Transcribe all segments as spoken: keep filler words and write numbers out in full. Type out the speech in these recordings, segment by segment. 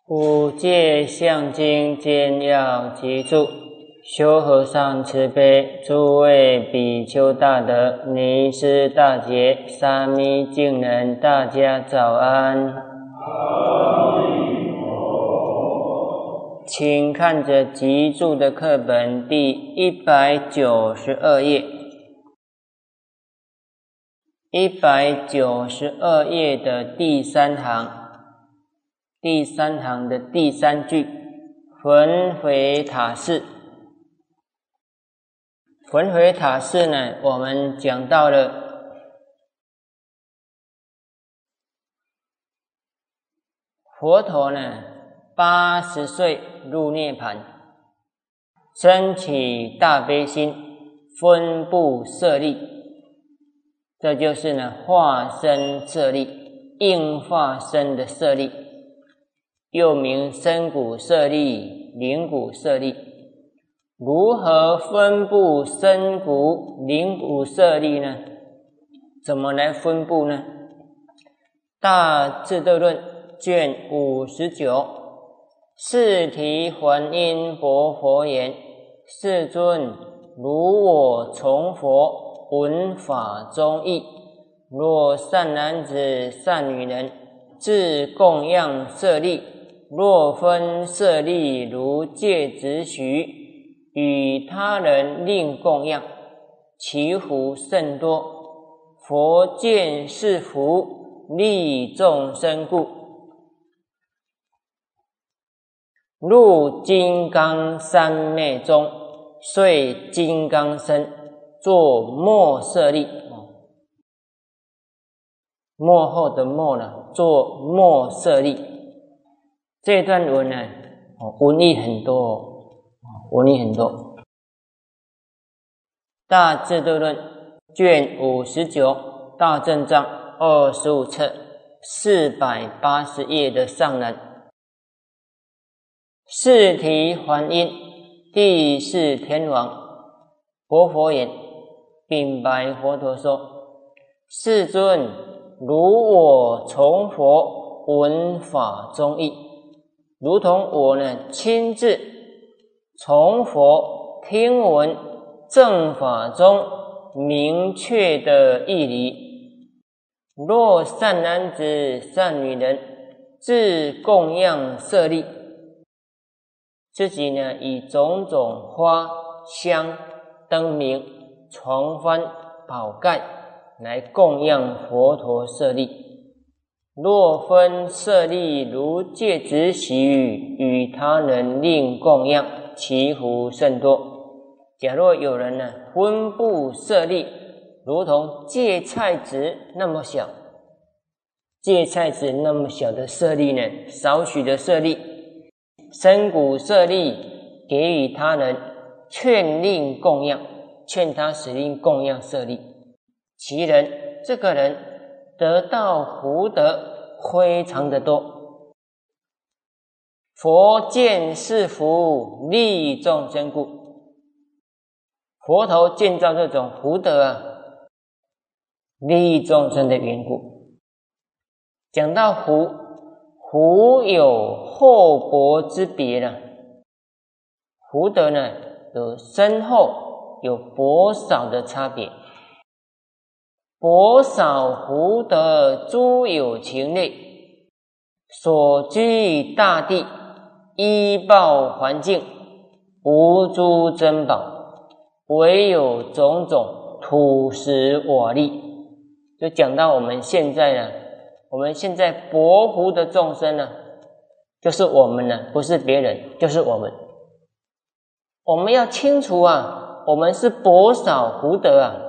五戒相经简要记注。修和尚慈悲，诸位比丘大德，尼师大杰，沙弥净人，大家早安。请看着集注的课本第一百九十二页，一百九十二页的第三行，第三行的第三句，焚毁塔寺。焚毁塔寺呢，我们讲到了佛陀呢八十岁入涅槃，升起大悲心，分布舍利，这就是呢化身舍利，应化身的舍利，又名身骨舍利、灵骨舍利。如何分布身骨、灵骨舍利呢？怎么来分布呢？大智度论卷五十九，四提还因薄佛言：世尊，如我从佛闻法中义，若善男子、善女人自供养舍利，若分舍利如芥子许，与他人另供养，其福甚多。佛见是福，利众生故，入金刚三昧中，遂金刚身，作末舍利。末后的末呢，作末舍利。这段文呢，文意很多。文意很多。大智度论卷五十九，大正藏二十五册四百八十页的上栏，四提还因，第四天王薄佛言，禀白佛陀说：世尊，如我从佛闻法中义，如同我呢亲自从佛听闻正法中明确的义理，若善男子、善女人自供养舍利，自己呢以种种花香、灯明、床幡、宝盖来供养佛陀舍利，若分舍利如芥子许，与他人另供养，其福甚多。假若有人呢分布舍利，如同芥菜籽那么小，芥菜籽那么小的舍利呢，少许的舍利，身骨舍利给予他人，劝令供养，劝他使令供养舍利，其人这个人得到福德非常的多。佛见是福，利众生故，佛陀建造这种福德啊，利众生的缘故。讲到福，福有厚薄之别了。福德呢，有深厚、有薄少的差别。薄少福德诸有情类，所居大地，依报环境，无诸珍宝，唯有种种土石瓦砾。就讲到我们现在呢，我们现在薄福的众生呢，就是我们呢，不是别人，就是我们。我们要清楚啊，我们是薄少福德啊，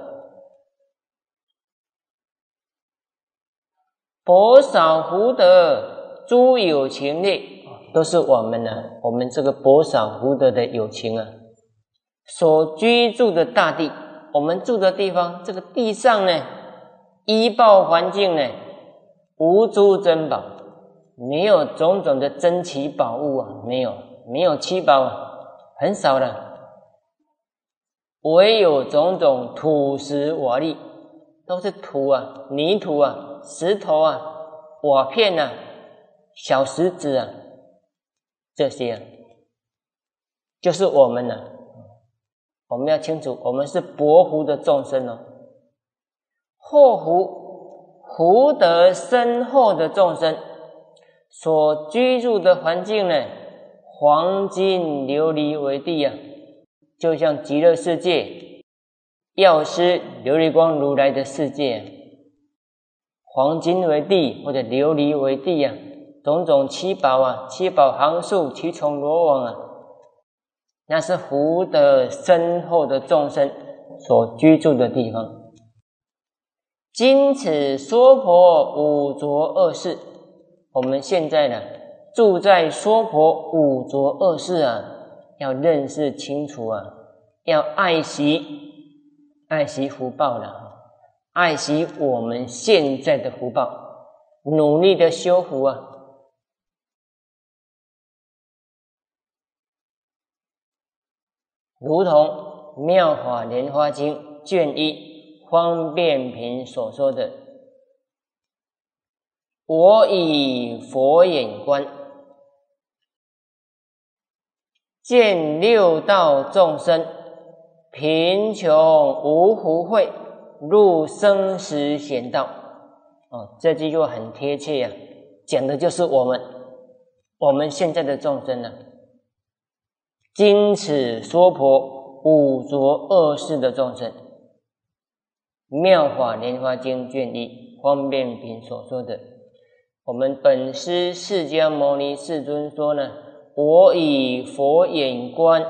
薄少福德诸有情类，都是我们呢，我们这个薄少福德的有情啊，所居住的大地，我们住的地方，这个地上呢，依报环境呢，无诸珍宝，没有种种的珍奇宝物啊，没有，没有七宝啊，很少了。唯有种种土石瓦砾，都是土啊，泥土啊，石头啊，瓦片啊，小石子啊， 这些啊，就是我们呢、啊。我们要清楚，我们是薄福的众生哦。厚福，福德深厚的众生，所居住的环境呢，黄金琉璃为地啊，就像极乐世界药师琉璃光如来的世界、啊，黄金为地或者琉璃为地啊，种种七宝啊，七宝行树，七重罗网啊，那是福德深厚的众生所居住的地方。今此娑婆五浊恶世，我们现在呢住在娑婆五浊恶世啊，要认识清楚啊，要爱惜爱惜福报了，爱惜我们现在的福报，努力的修福啊。如同《妙法莲华经》卷一方便品所说的，我以佛眼观，见六道众生贫穷无福慧，入生死险道。哦，这句话很贴切啊，讲的就是我们我们现在的众生啊。今此娑婆五浊恶世的众生，妙法莲华经卷一方便品所说的，我们本师释迦牟尼世尊说呢，我以佛眼观，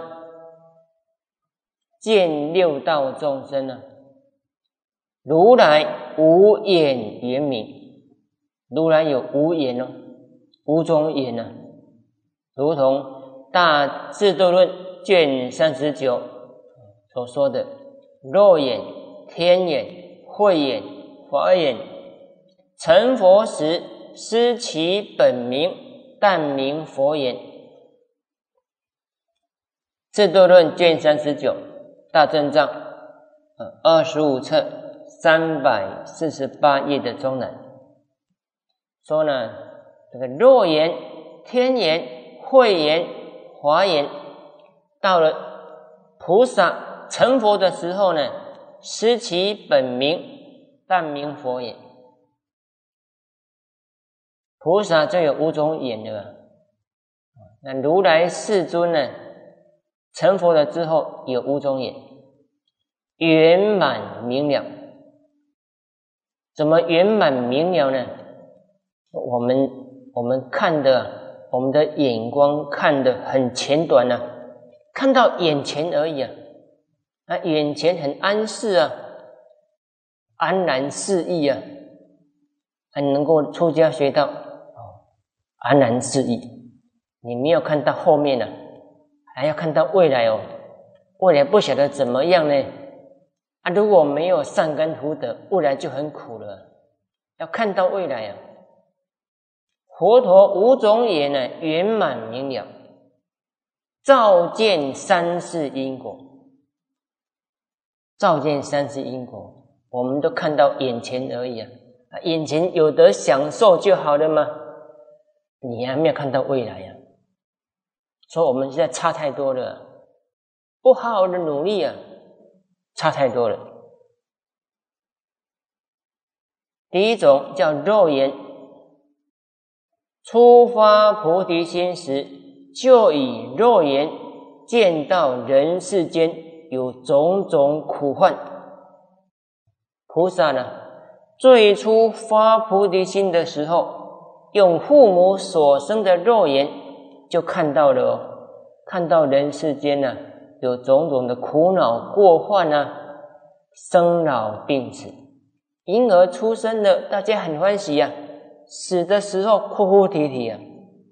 见六道众生呢，如来无眼圆明，如来有无眼哦，五种眼呢、啊，如同大智度论卷三十九所说的肉眼、天眼、慧眼、法眼，成佛时失其本名，但名佛眼。智度论卷三十九大正藏二十五册三百四十八页的中南说呢，这个肉眼、天眼、慧眼、华严，到了菩萨成佛的时候呢，失其本名，但名佛眼。菩萨就有五种眼了，那如来世尊呢，成佛了之后有五种眼，圆满明了。怎么圆满明了呢？我们我们看的。我们的眼光看得很浅短啊，看到眼前而已啊，啊，眼前很安适啊，安然适意啊，很能够出家学道，哦，安然适意。你没有看到后面啊，还要看到未来哦，未来不晓得怎么样呢？啊，如果没有善根福德，未来就很苦了。要看到未来啊。佛陀五种眼呢，圆满明了，照见三世因果，照见三世因果，我们都看到眼前而已啊，眼前有得享受就好了吗？你还没有看到未来啊，所以我们现在差太多了，不好好的努力啊，差太多了。第一种叫肉眼。初发菩提心时，就以肉眼见到人世间有种种苦患。菩萨呢，最初发菩提心的时候，用父母所生的肉眼就看到了哦，看到人世间呢、啊、有种种的苦恼过患啊，生老病死，婴儿出生了，大家很欢喜啊。死的时候哭哭啼啼啊，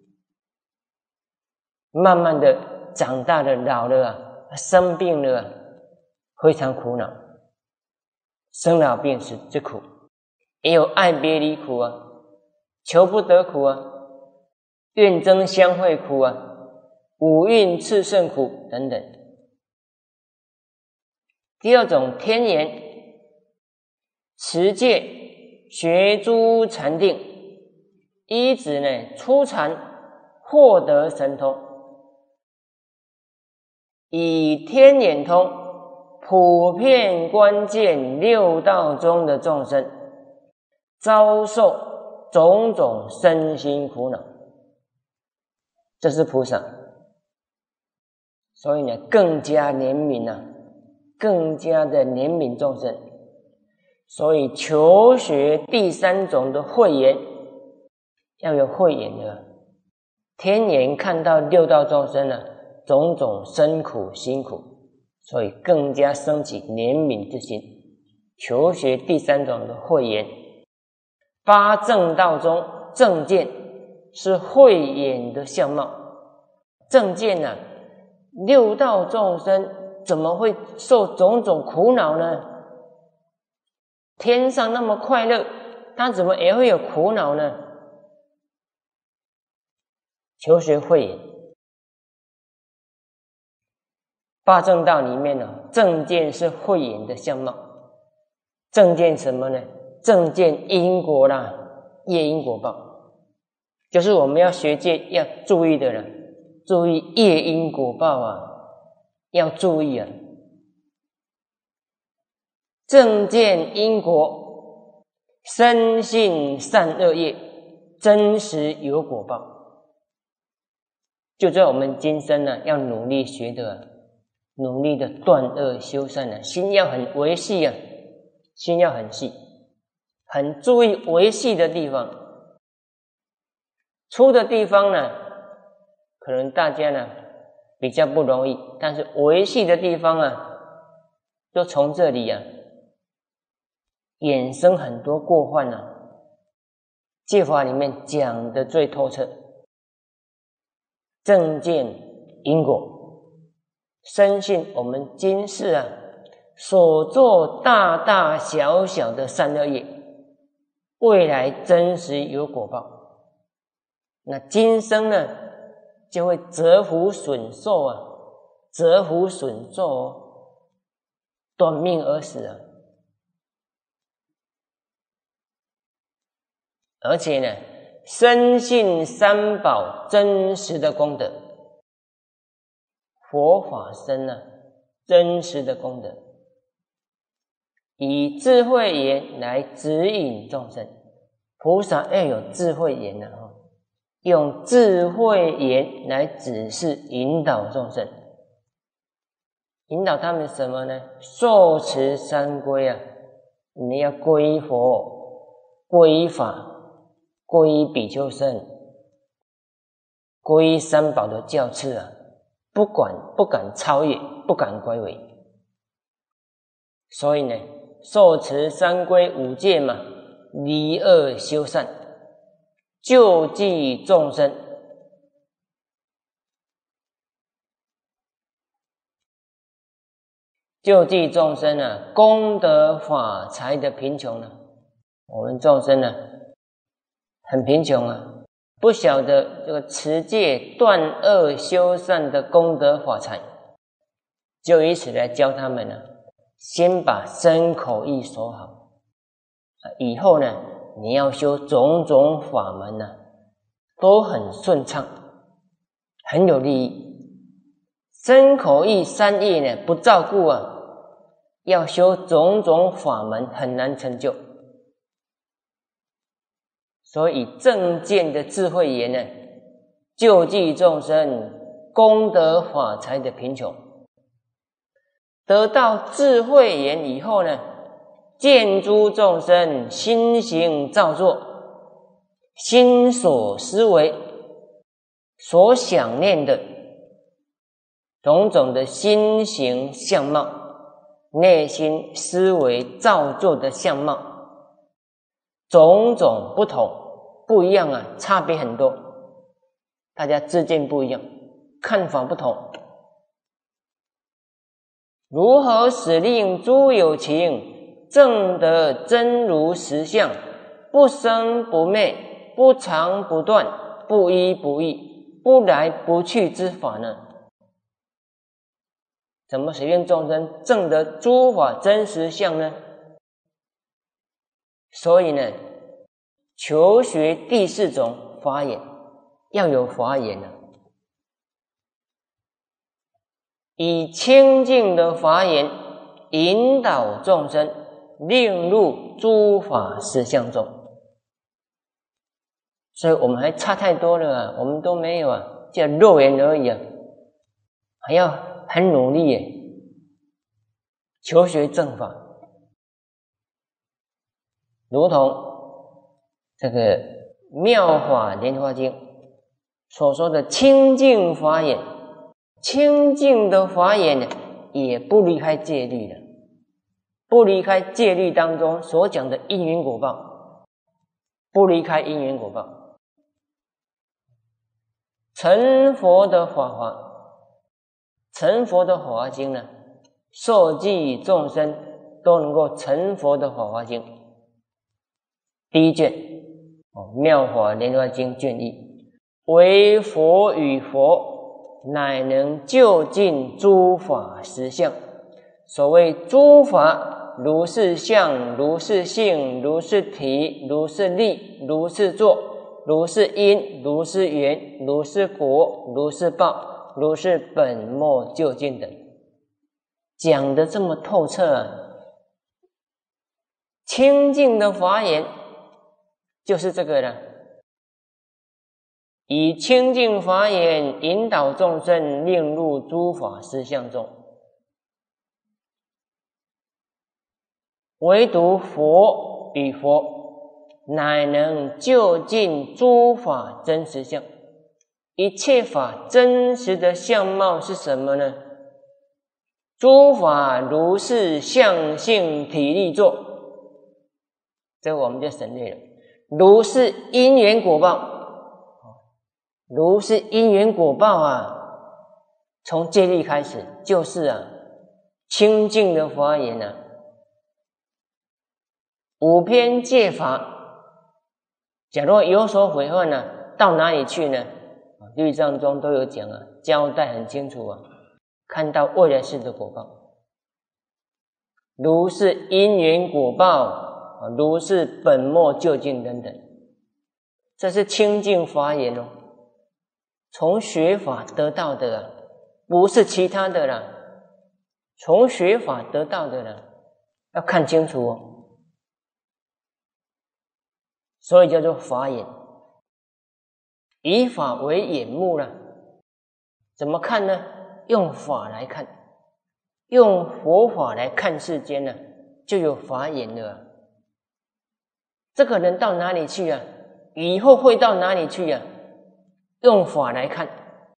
慢慢的长大了，老了啊，生病了啊，非常苦恼，生老病死之苦，也有爱别离苦啊，求不得苦啊，怨憎相会苦啊，五蕴炽盛苦等等。第二种天眼，持戒学诸禅定，依止呢初禅获得神通，以天眼通普遍观见六道中的众生遭受种种身心苦恼，这是菩萨。所以呢，更加怜悯啊，更加的怜悯众生。所以求学第三种的慧眼，要有慧眼的天眼，看到六道众生呢、啊、种种生苦辛苦，所以更加升起怜悯之心。求学第三种的慧眼，八正道中正见是慧眼的相貌。正见啊，六道众生怎么会受种种苦恼呢？天上那么快乐，他怎么也会有苦恼呢？求学慧眼，八正道里面呢，正见是慧眼的相貌。正见什么呢？正见因果啦，业因果报，就是我们要学戒要注意的了，注意业因果报啊，要注意啊。正见因果，深信善恶业，真实有果报。就在我们今生呢、啊，要努力学的、啊，努力的断恶修善啊，心要很维系啊，心要很细，很注意维系的地方。粗的地方呢，可能大家呢比较不容易，但是维系的地方啊，就从这里啊衍生很多过患啊。戒法里面讲的最透彻，正见因果，深信我们今世啊所做大大小小的善恶业，未来真实有果报。那今生呢，就会折福损寿啊，折福损寿哦，短命而死啊。而且呢，深信三宝真实的功德，佛法僧啊，真实的功德，以智慧眼来指引众生。菩萨要有智慧眼啊，用智慧眼来指示引导众生，引导他们什么呢？受持三归啊，你要归佛、归法、归比丘僧，归三宝的教次啊，不管不敢超越，不敢归违。所以呢，受持三归五戒嘛，离恶修善，救济众生。救济众生啊，功德法财的贫穷呢、啊，我们众生呢、啊、很贫穷啊，不晓得这个持戒断恶修善的功德法财，就以此来教他们呢、啊，先把身口意守好，以后呢，你要修种种法门呢、啊，都很顺畅，很有利益。身口意三业呢不照顾啊，要修种种法门很难成就。所以正见的智慧眼呢，救济众生功德法财的贫穷。得到智慧眼以后呢，见诸众生心行造作，心所思维，所想念的种种的心形相貌，内心思维造作的相貌，种种不同不一样啊，差别很多，大家知见不一样，看法不同。如何使令诸有情证得真如实相，不生不灭，不长不断，不依不异，不来不去之法呢？怎么使令众生证得诸法真实相呢？所以呢，求学第四种法眼， 要有法眼啊，以清净的法眼引导众生，令入诸法实相中。所以我们还差太多了啊，我们都没有啊，叫肉眼而已啊，还要很努力耶，求学正法。如同这个《妙法莲华经》所说的清净法眼，清净的法眼呢，也不离开戒律的，不离开戒律当中所讲的因缘果报，不离开因缘果报。成佛的法华，成佛的法华经呢，受记众生都能够成佛的法华经。第一卷哦，《妙法莲华经》卷一，为佛与佛，乃能究竟诸法实相。所谓诸法，如是相，如是性，如是体，如是力，如是作，如是因，如是缘，如是果，如是报，如是本末究竟等，讲得这么透彻啊！清净的法眼就是这个了，以清净法眼引导众生，令入诸法实相中。唯独佛与佛，乃能究竟诸法真实相。一切法真实的相貌是什么呢？诸法如是相性体力作，这个我们就省略了。如是因缘果报，如是因缘果报啊，从戒律开始就是啊，清净的法眼啊，五篇戒法，假若有所毁犯呢、啊，到哪里去呢？律藏中都有讲啊，交代很清楚啊，看到未来世的果报，如是因缘果报，如是本末究竟等等，这是清净法眼哦，从学法得到的啊，不是其他的啦，从学法得到的啦，要看清楚哦，所以叫做法眼。以法为眼目了，怎么看呢？用法来看，用佛法来看世间呢，就有法眼了、啊。这个人到哪里去啊？以后会到哪里去啊？用法来看，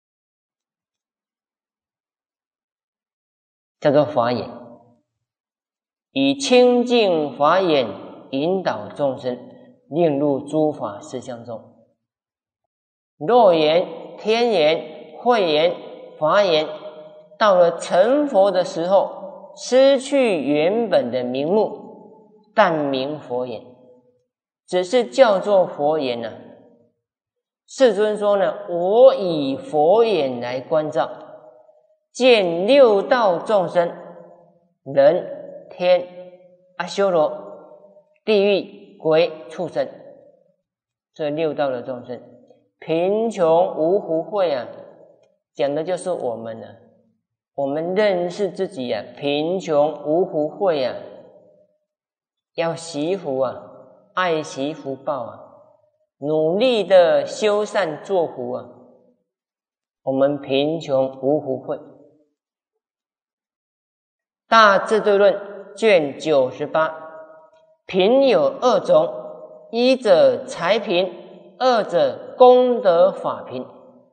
叫做法眼。以清净法眼引导众生，令入诸法实相中。肉眼、天眼、慧眼、法眼，到了成佛的时候，失去原本的名目，但名佛眼，只是叫做佛眼呢、啊。世尊说呢，我以佛眼来观照，见六道众生，人、天、阿修罗、地狱、鬼、畜生，这六道的众生。贫穷无福慧啊，讲的就是我们啊，我们认识自己啊，贫穷无福慧啊，要惜福啊，爱惜福报啊，努力的修善做福啊，我们贫穷无福慧。大智度论卷九十八，贫有二种，一者财贫，二者功德法贫。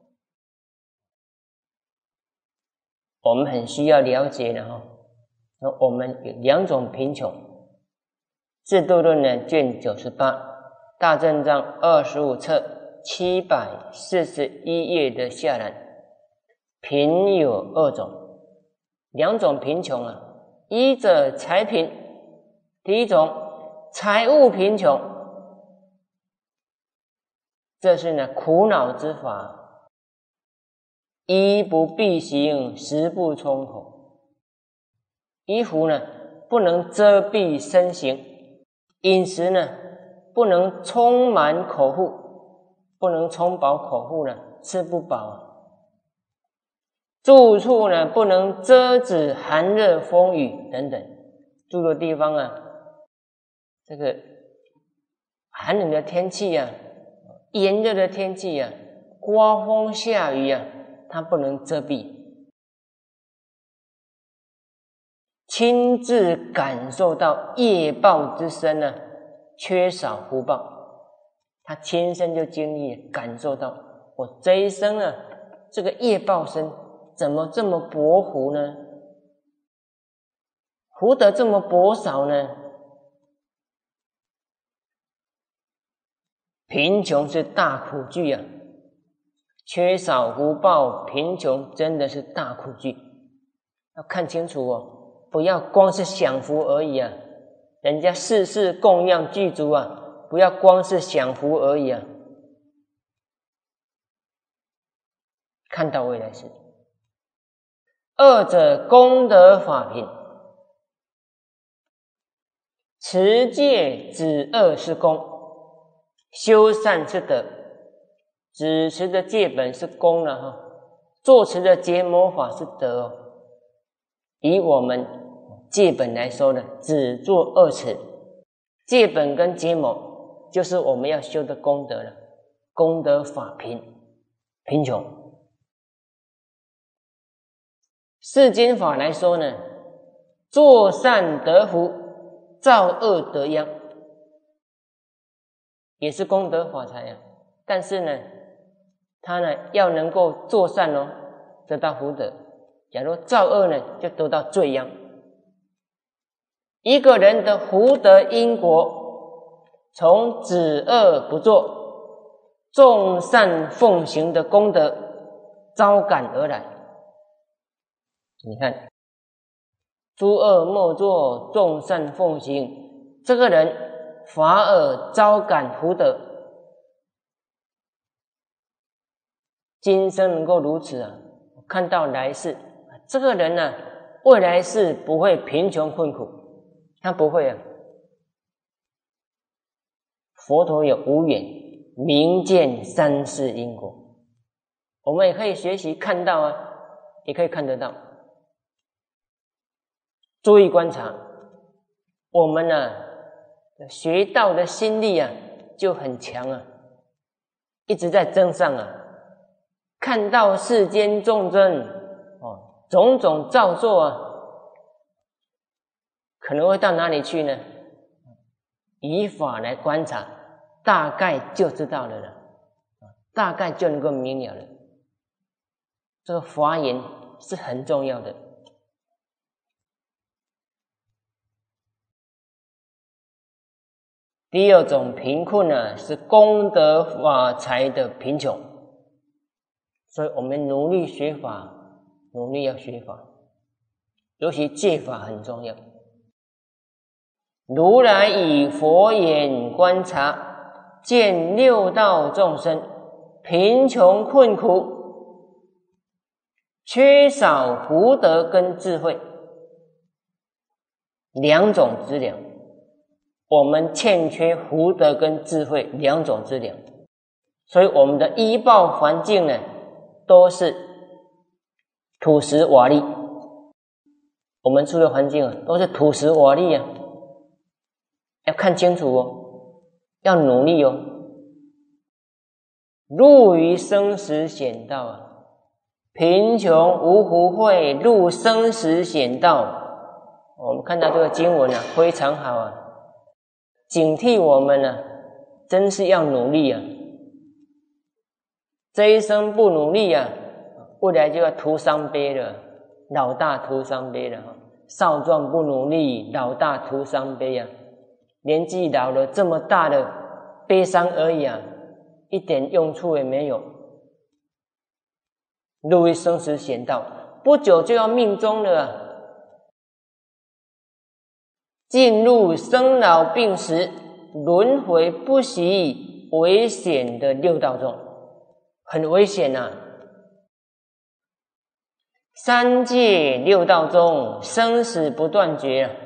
我们很需要了解的哈，那我们有两种贫穷。智度论呢，卷九十八，大正藏二十五册七百四十一页的下栏，贫有二种，两种贫穷啊，一者财贫，第一种财务贫穷。这是呢苦恼之法，衣不蔽形，食不充口。衣服呢不能遮蔽身形，饮食呢不能充满口腹， 不能充饱口腹呢，吃不饱啊。住处呢，不能遮止寒热风雨等等，住的地方啊，这个寒冷的天气啊，炎热的天气啊，刮风下雨啊，它不能遮蔽，亲自感受到业报之深呢，缺少福报，他亲身就经历感受到，我这一生啊，这个业报深，怎么这么薄福呢？福德这么薄少呢？贫穷是大苦具啊，缺少福报，贫穷真的是大苦具，要看清楚哦，不要光是享福而已啊，人家事事供养具足啊，不要光是享福而已啊，看到未来世。二者功德法品，持戒止恶是功，修善是德。止持的戒本是功了哈，作持的结魔法是德哦。以我们戒本来说呢，只做二持，戒本跟结魔就是我们要修的功德了，功德法贫，贫穷。世间法来说呢，做善得福，造恶得殃，也是功德法财啊。但是呢，他呢要能够做善哦，得到福德；假如造恶呢，就得到罪殃。一个人的福德因果，从止恶不作，众善奉行的功德招感而来。你看，诸恶莫作，众善奉行，这个人反而招感福德。今生能够如此啊，看到来世，这个人呢、啊，未来世不会贫穷困苦，他不会啊。佛陀有无眼，明见三世因果，我们也可以学习看到啊，也可以看得到。注意观察，我们呢、啊、学道的心力啊就很强啊，一直在增上啊。看到世间众生哦，种种造作啊，可能会到哪里去呢？以法来观察，大概就知道了了，大概就能够明了了。这个法眼是很重要的。第二种贫困呢，是功德法财的贫穷，所以我们努力学法，努力要学法，尤其戒法很重要。如来以佛眼观察，见六道众生贫穷困苦，缺少福德跟智慧两种资粮。我们欠缺福德跟智慧两种资粮，所以我们的依报环境呢，都是土石瓦砾。我们住的环境啊，都是土石瓦砾啊，要看清楚哦，要努力哦。入于生死险道啊，贫穷无福慧，入生死险道。我们看到这个经文啊，非常好啊。警惕我们呢、啊，真是要努力啊！这一生不努力啊，未来就要徒伤悲了，老大徒伤悲了。少壮不努力，老大徒伤悲啊！年纪老了这么大的悲伤而已啊，一点用处也没有。入于生死险道，不久就要命终了啊！进入生老病死、轮回不息、危险的六道中，很危险啊！三界六道中，生死不断绝啊！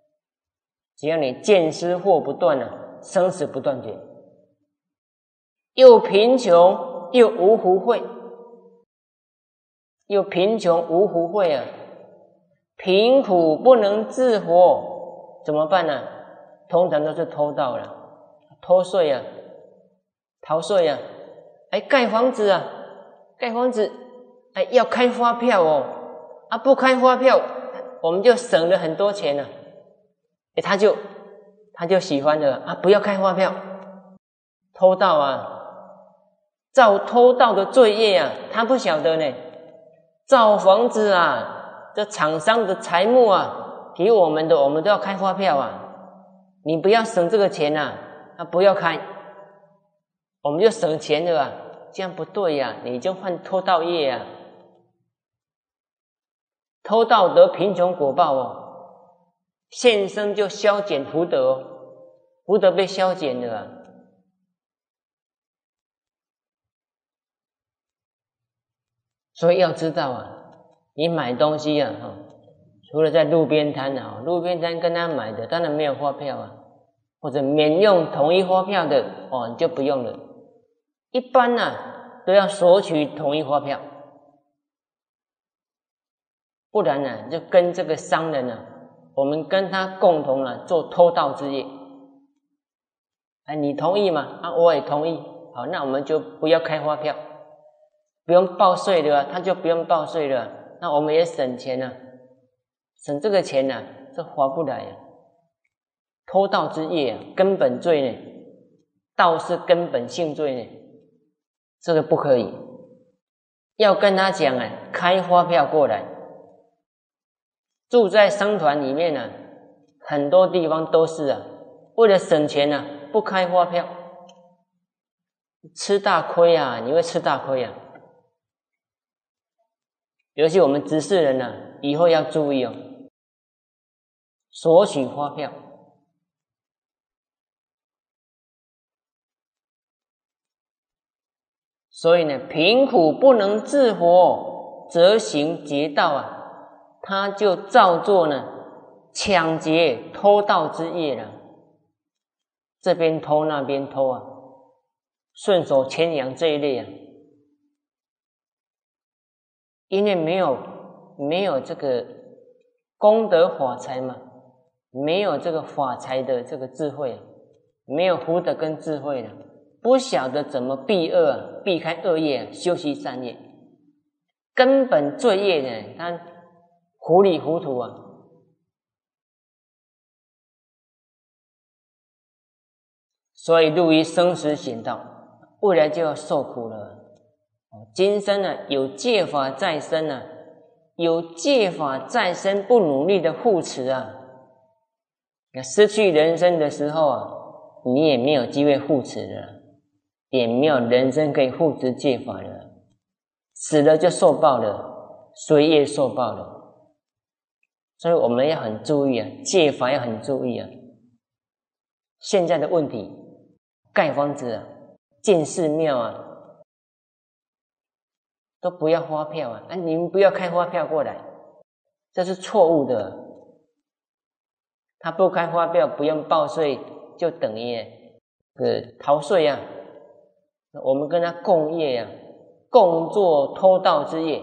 只要你见思惑不断啊，生死不断绝。 又贫穷又无福慧，又贫穷无福慧啊，贫苦不能自活，怎么办呢、啊？通常都是偷盗了，偷税啊，逃税啊，哎，盖房子啊，盖房子，哎，要开发票哦，啊，不开发票，我们就省了很多钱了、啊，哎，他就他就喜欢了啊，不要开发票，偷盗啊，造偷盗的罪业啊，他不晓得呢，造房子啊，这厂商的财目啊，给我们的，我们都要开发票啊。你不要省这个钱啊，啊不要开，我们就省钱了啊，这样不对呀、啊，你就犯偷盗业啊，偷盗得贫穷果报哦，现生就消减福德哦，福德被消减了啊。所以要知道啊，你买东西啊，除了在路边摊啊，路边摊跟他买的当然没有发票啊，或者免用统一发票的哦，你就不用了。一般啊都要索取统一发票，不然呢、啊、就跟这个商人啊，我们跟他共同啊做偷盗之业。哎，你同意吗？啊，我也同意。好，那我们就不要开发票，不用报税了，他就不用报税了，那我们也省钱了。省这个钱呢、啊，这划不来啊！偷盗之业啊，根本罪呢，盗是根本性罪呢，这个不可以。要跟他讲啊，开发票过来。住在商团里面呢、啊，很多地方都是啊，为了省钱啊，不开发票，吃大亏啊！你会吃大亏啊！尤其我们执事人呢、啊，以后要注意哦。索取发票，所以呢，贫苦不能自活，则行劫盗啊，他就造作呢抢劫偷盗之业了，这边偷那边偷啊，顺手牵羊这一类啊，因为没有没有这个功德法财嘛。没有这个法财的这个智慧，没有福德跟智慧了，不晓得怎么避恶啊，避开恶业啊，修习善业，根本罪业呢，他糊里糊涂啊。所以入于生死险道，未来就要受苦了。今生呢、啊、有戒法在身啊，有戒法在身，不努力的护持啊。失去人生的时候啊，你也没有机会护持了，也没有人生可以护持戒法了，死了就受报了，随业受报了。所以我们要很注意啊，戒法要很注意啊。现在的问题，盖房子啊，建寺庙啊，都不要发票啊，啊，你们不要开发票过来，这是错误的。他不开发票，不用报税，就等于呃逃税啊。我们跟他共业啊，共做偷盗之业，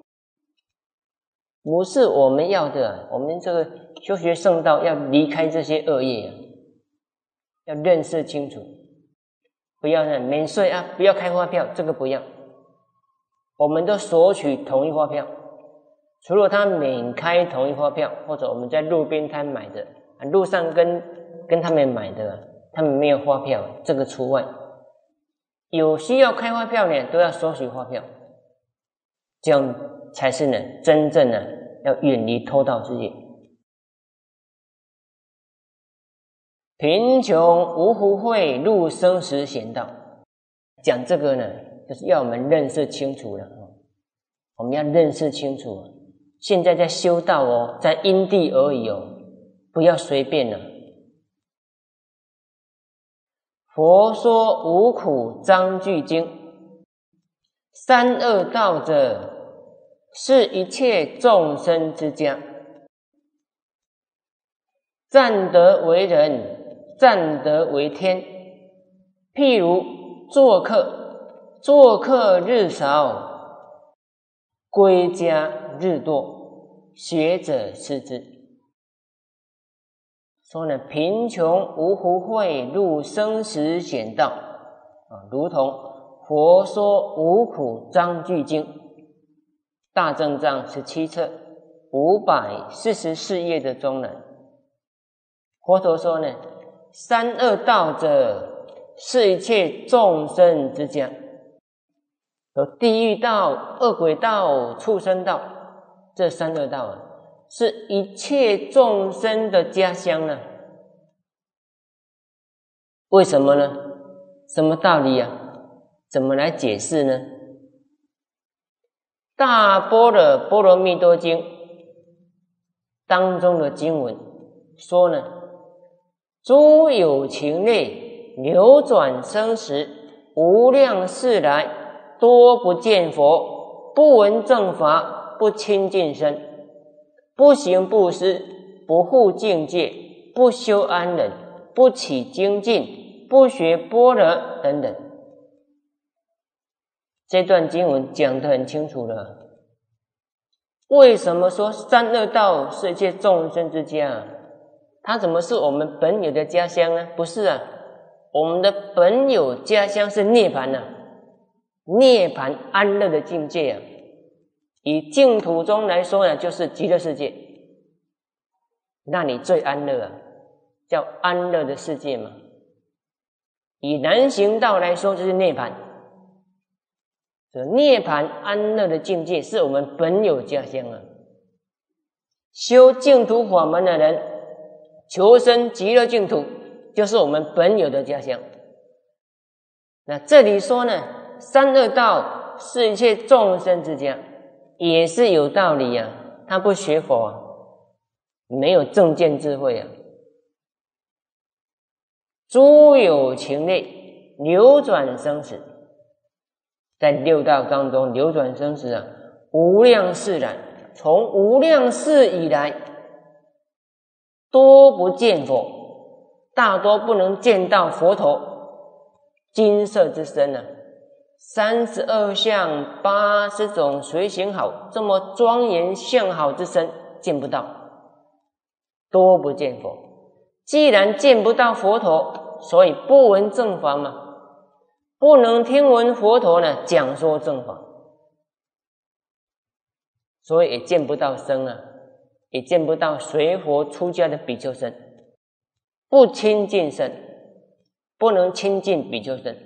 不是我们要的。我们这个修学圣道要离开这些恶业啊，要认识清楚，不要呢免税啊，不要开发票，这个不要。我们都索取统一发票，除了他免开统一发票，或者我们在路边摊买的。路上跟跟他们买的，他们没有发票，这个除外。有需要开发票呢，都要索取发票，这样才是呢真正呢要远离偷盗之业。贫穷无福慧，入生死险道。讲这个呢，就是要我们认识清楚了。我们要认识清楚，现在在修道哦，在因地而已哦。不要随便了。佛说五苦章句经，三恶道者，是一切众生之家。暂得为人，暂得为天。譬如作客，作客日少，归家日多，学者思之。说呢，贫穷无福慧，入生死险道啊，如同佛说五苦章句经大正藏十七册五百四十四页的中呢，佛陀说呢，三恶道者是一切众生之家，有地狱道、恶鬼道、畜生道，这三恶道啊，是一切众生的家乡呢。为什么呢？什么道理啊？怎么来解释呢？大般若波罗蜜多经当中的经文说呢，诸有情类流转生死，无量世来多不见佛，不闻正法，不亲近身，不行布施，不护境界，不修安忍，不起精进，不学般若等等。这段经文讲得很清楚了。为什么说三恶道是一切众生之家啊？它怎么是我们本有的家乡呢？不是啊，我们的本有家乡是涅槃啊，涅槃安乐的境界啊。以净土中来说呢，就是极乐世界，那里最安乐啊，叫安乐的世界嘛。以南行道来说，就是涅槃。这涅槃安乐的境界是我们本有家乡啊。修净土法门的人，求生极乐净土，就是我们本有的家乡。那这里说呢，三恶道是一切众生之家，也是有道理啊。他不学佛啊，没有正见智慧啊。诸有情类流转生死，在六道当中流转生死啊，无量世来，从无量世以来，多不见佛，大多不能见到佛陀金色之身啊，三十二相八十种随行好，这么庄严相好之身见不到，多不见佛。既然见不到佛陀，所以不闻正法嘛，不能听闻佛陀呢讲说正法，所以也见不到僧啊，也见不到随佛出家的比丘僧，不亲近僧，不能亲近比丘僧，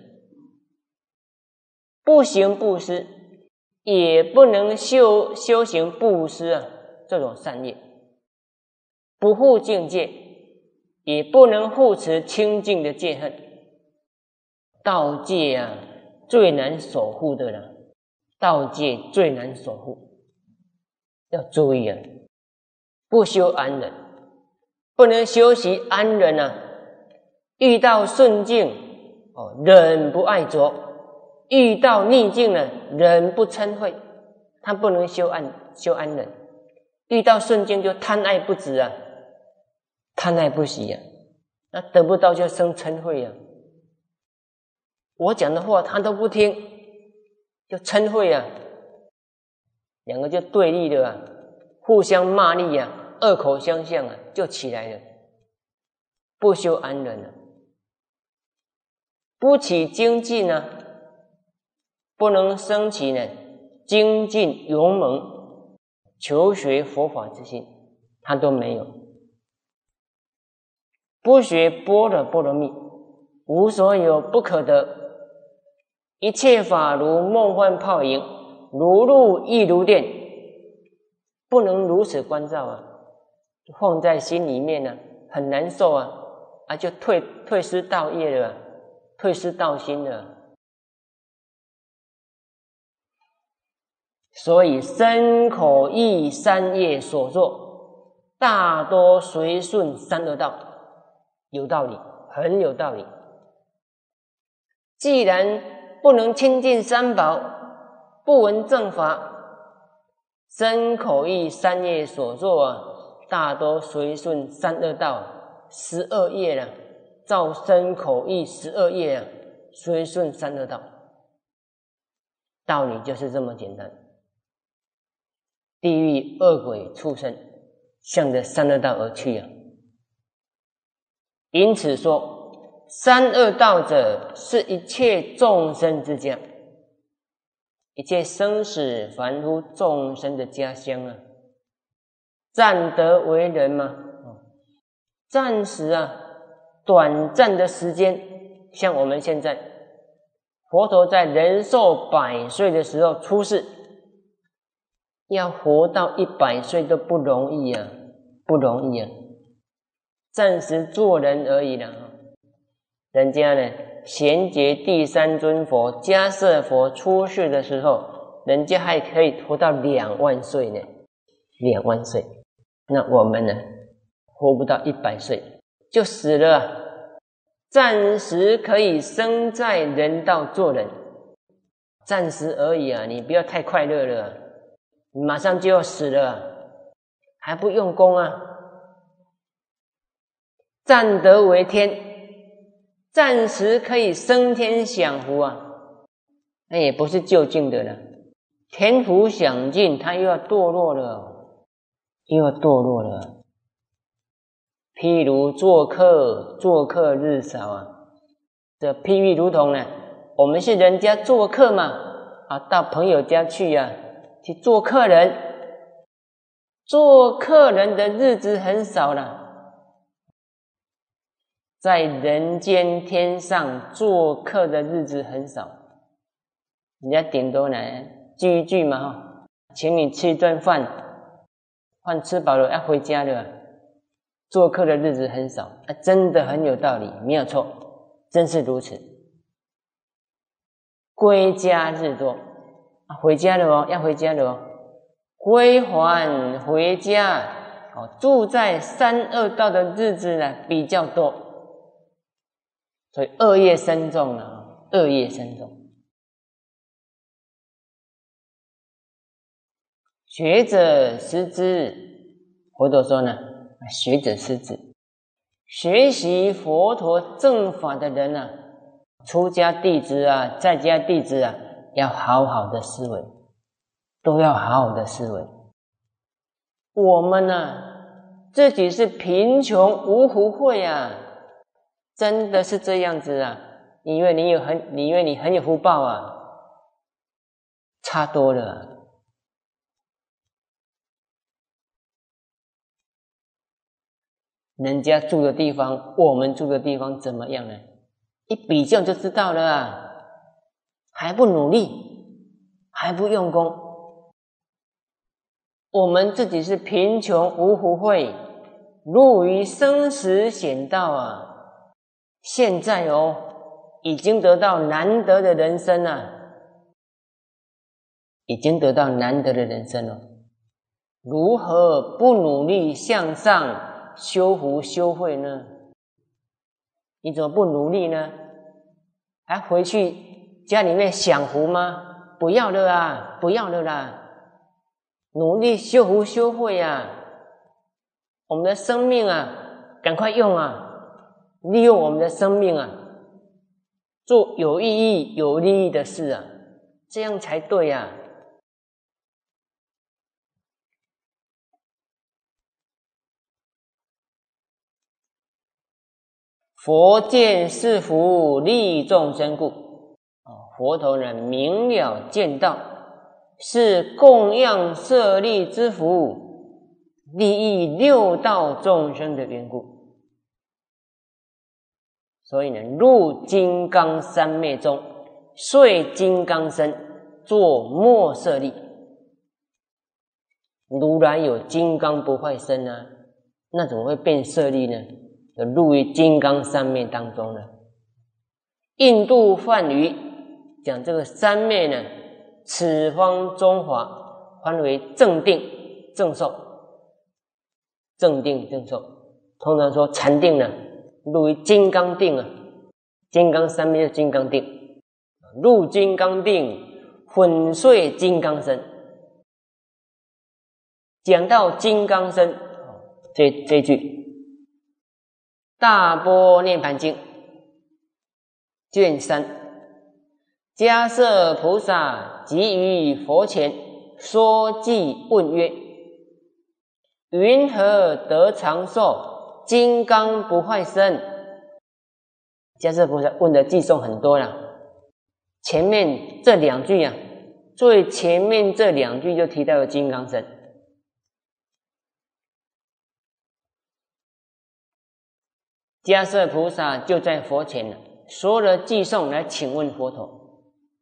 不行布施，也不能修修行布施啊这种善业，不护境界，也不能护持清净的戒恨。道戒啊，最难守护的了，道戒最难守护，要注意啊，不修安忍，不能修习安忍啊。遇到顺境哦，忍不爱着；遇到逆境呢，忍不嗔恚。他不能修安修安忍，遇到顺境就贪爱不止啊，贪爱不息啊，那得不到就生嗔恚啊。我讲的话他都不听，就嗔恚啊，两个就对立了啊，互相骂力啊，恶口相向啊，就起来了。不修安忍啊，不起精进啊，不能升起呢精进勇猛求学佛法之心，他都没有。不学般若波罗蜜，无所有不可得，一切法如梦幻泡影，如露亦如电，不能如此关照啊，放在心里面呢、啊，很难受啊，啊就退退失道业了、啊，退失道心了、啊。所以身口意三业所作，大多随顺三恶道，有道理，很有道理。既然不能亲近三宝，不闻正法，身口意三业所作啊，大多随顺三恶道，十二业了，造身口意十二业啊， 随顺三恶道。道理就是这么简单。地狱恶鬼畜生向着三恶道而去啊。因此说，三恶道者是一切众生之家，一切生死凡夫众生的家乡啊。暂得为人嘛，暂时啊，短暂的时间，像我们现在，佛陀在人寿百岁的时候出世，要活到一百岁都不容易啊，不容易啊，暂时做人而已啦。人家呢，贤劫第三尊佛迦叶佛出世的时候，人家还可以活到两万岁呢，两万岁。那我们呢，活不到一百岁就死了啊。暂时可以生在人道做人，暂时而已啊，你不要太快乐了啊，你马上就要死了啊，还不用功啊。暂得为天，暂时可以升天享福啊，那也不是就近的了。天福享尽，他又要堕落了，又要堕落了。譬如做客，做客日少啊。这譬喻如同呢，我们是人家做客嘛，啊，到朋友家去啊，去做客人，做客人的日子很少了。在人间天上做客的日子很少，人家顶多呢聚一聚嘛哈，请你吃一顿饭，饭吃饱了要回家了。做客的日子很少啊，真的很有道理，没有错，真是如此。归家日多啊，回家了哦，要回家了哦。归还回家哦，住在三恶道的日子呢比较多，所以恶业深重啊，恶业深重。学者识之，佛陀说呢。学者识之，学习佛陀正法的人啊，出家弟子啊，在家弟子啊，要好好的思维，都要好好的思维。我们啊，自己是贫穷无福慧啊，真的是这样子啊。你以为你有很，你以为你很有福报啊？差多了啊。人家住的地方，我们住的地方怎么样呢？一比较就知道了啊，还不努力，还不用功。我们自己是贫穷无福慧，入于生死险道啊。现在哦，已经得到难得的人生啊，已经得到难得的人生了，如何不努力向上修福修慧呢？你怎么不努力呢？还回去家里面享福吗？不要了啊，不要了啦！努力修福修慧啊！我们的生命啊，赶快用啊！利用我们的生命啊，做有意义、有利益的事啊，这样才对啊！佛见是福利众生故，佛陀呢明了见道，是供养舍利之福，利益六道众生的缘故。所以呢，入金刚三昧中，遂金刚身，作末舍利。如来有金刚不坏身啊，那怎么会变舍利呢？入于金刚三昧当中呢。印度梵语讲这个三昧呢，此方中华翻为正定正受，正定正受。通常说禅定呢，入于金刚定啊，金刚三昧就金刚定，入金刚定，粉碎金刚身。讲到金刚身，这这句。大般涅盘经卷三迦叶菩萨即于佛前说偈问曰：云何得长寿，金刚不坏身？迦叶菩萨问的偈颂很多了，前面这两句啊，最前面这两句就提到了金刚身。迦叶菩萨就在佛前了，说了偈颂来请问佛陀：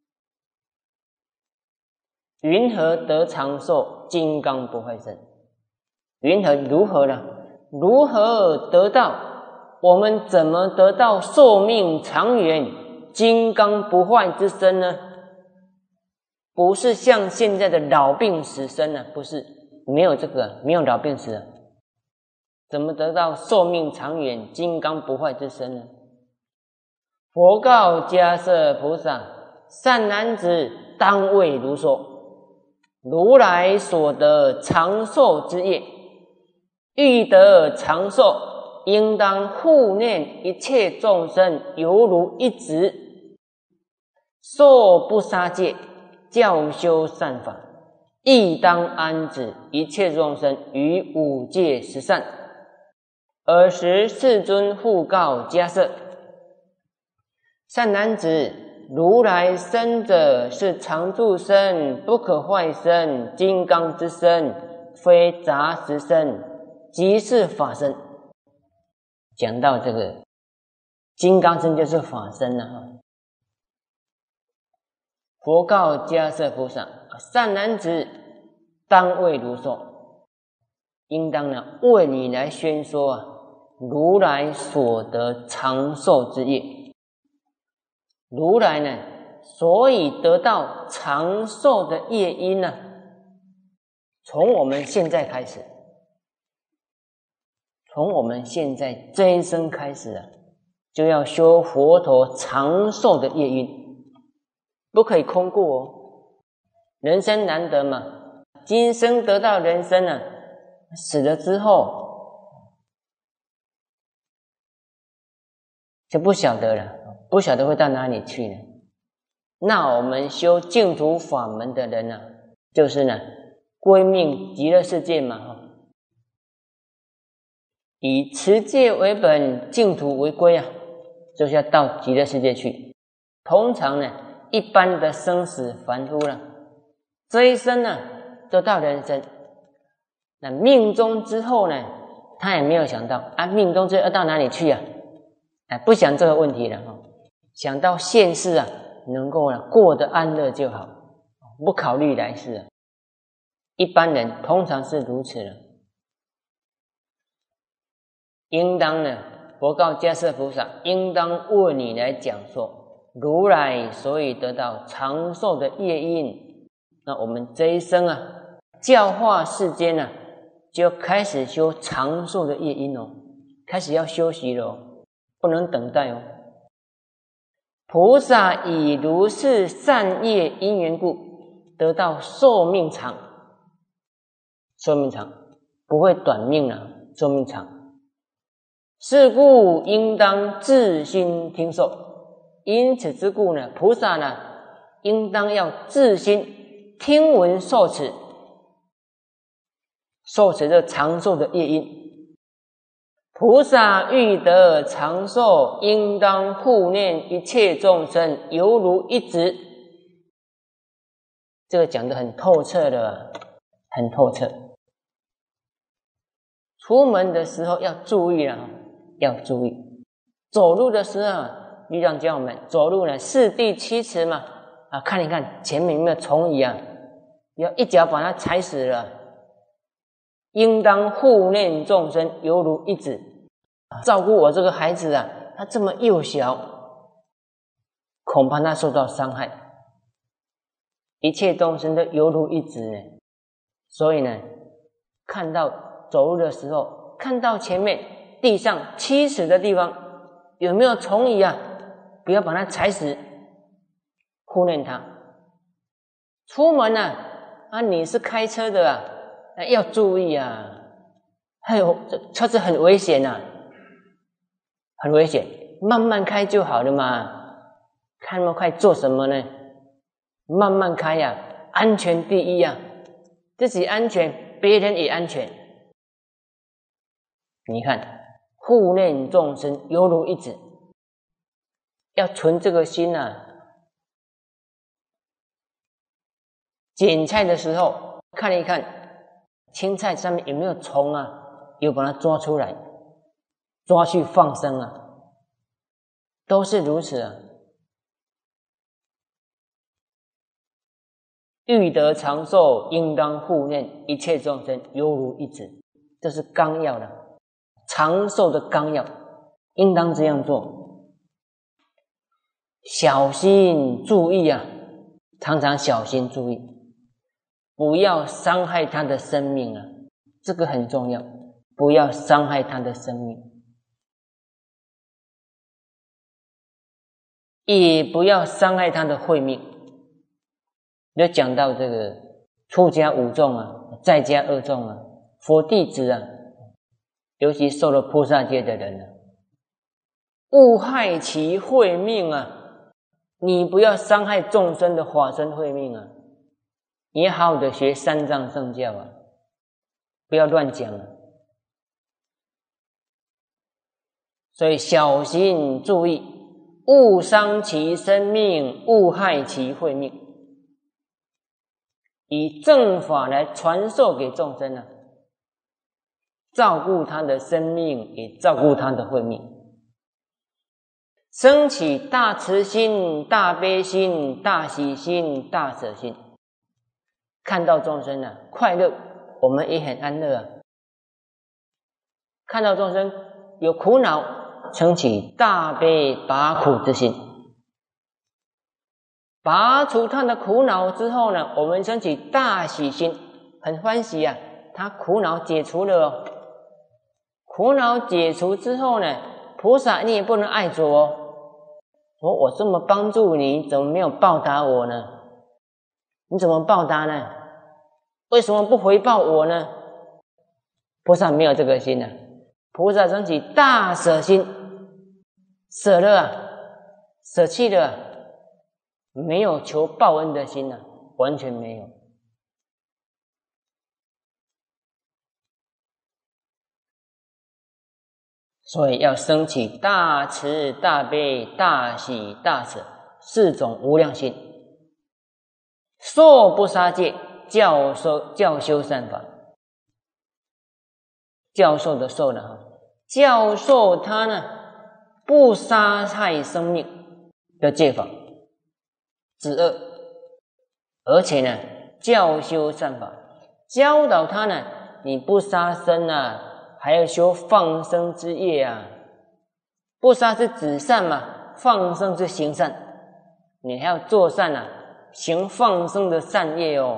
云何得长寿，金刚不坏身？云何如何呢？如何得到？我们怎么得到寿命长远、金刚不坏之身呢？不是像现在的老病死身啊，不是，没有这个，没有老病死啊。怎么得到寿命长远、金刚不坏之身呢？佛告迦叶菩萨：善男子，当为如说，如来所得长寿之业，欲得长寿，应当护念一切众生，犹如一子，受不杀戒，教修善法，亦当安置一切众生于五戒十善。尔时世尊复告迦叶：善男子，如来身者是常住身，不可坏身，金刚之身，非杂食身，即是法身。讲到这个金刚身就是法身了啊。佛告迦叶菩萨：善男子，当为如说，应当呢为你来宣说啊，如来所得长寿之业。如来呢，所以得到长寿的业因呢，从我们现在开始，从我们现在这一生开始啊，就要修佛陀长寿的业因，不可以空过哦。人生难得嘛，今生得到人生啊，死了之后就不晓得了，不晓得会到哪里去呢？那我们修净土法门的人呢、啊，就是呢归命极乐世界嘛，以持戒为本，净土为归啊，就是要到极乐世界去。通常呢，一般的生死凡夫了，这一生呢得到人生，那命中之后呢，他也没有想到啊，命中之后要到哪里去啊？哎，不想这个问题了哈，想到现世啊，能够呢过得安乐就好，不考虑来世啊。一般人通常是如此了。应当呢，佛告迦叶菩萨，应当为你来讲说，如来所以得到长寿的业因。那我们这一生啊，教化世间啊，就开始修长寿的业因哦，开始要修习了哦。不能等待哦。菩萨以如是善业因缘故，得到寿命长，寿命长不会短命啊，寿命长。是故应当自心听受。因此之故呢，菩萨呢，应当要自心听闻受持，受持这长寿的业因。菩萨欲得长寿，应当护念一切众生，犹如一子。这个讲得很透彻的，很透彻。出门的时候要注意啊，要注意。走路的时候，律让教我们走路呢，四地七尺嘛，啊，看一看前面有没有虫蚁啊，要一脚把它踩死了。应当护念众生，犹如一子。照顾我这个孩子啊，他这么幼小，恐怕他受到伤害。一切众生都犹如一子呢，所以呢，看到走路的时候，看到前面地上七尺的地方有没有虫蚁啊，不要把它踩死，护念它。出门啊，啊，你是开车的啊，要注意啊，还有这车子很危险啊，很危险，慢慢开就好了嘛，开那么快做什么呢？ 慢慢开呀、啊，安全第一啊，自己安全，别人也安全。你看，护念众生犹如一子，要存这个心啊。捡菜的时候看一看青菜上面有没有虫啊，有把它抓出来，抓去放生啊，都是如此啊。欲得长寿，应当护念一切众生犹如一子，这是纲要的，长寿的纲要，应当这样做。小心注意啊，常常小心注意，不要伤害他的生命啊，这个很重要，不要伤害他的生命，也不要伤害他的慧命。就讲到这个出家五众啊，在家二众啊，佛弟子啊，尤其受了菩萨戒的人啊，勿害其慧命啊，你不要伤害众生的法身慧命啊，你要好好的学三藏圣教啊，不要乱讲啊。所以小心注意，勿伤其生命，勿害其慧命，以正法来传授给众生啊，照顾他的生命，也照顾他的慧命，升起大慈心、大悲心、大喜心、大舍心，看到众生啊快乐，我们也很安乐啊。看到众生有苦恼，升起大悲拔苦之心，拔除他的苦恼之后呢，我们升起大喜心，很欢喜啊，他苦恼解除了哦。苦恼解除之后呢，菩萨你也不能爱着哦，说我这么帮助你，怎么没有报答我呢？你怎么报答呢？为什么不回报我呢？菩萨没有这个心啊，菩萨升起大舍心，舍了啊，舍弃了啊，没有求报恩的心啊，完全没有。所以要升起大慈大悲大喜大舍四种无量心，受不杀戒，教授教修善法，教授的授呢，教授他呢不杀害生命的戒法止恶，而且呢教修善法，教导他呢你不杀生啊，还要修放生之业啊。不杀是止善嘛，放生是行善，你还要做善啊，行放生的善业哦。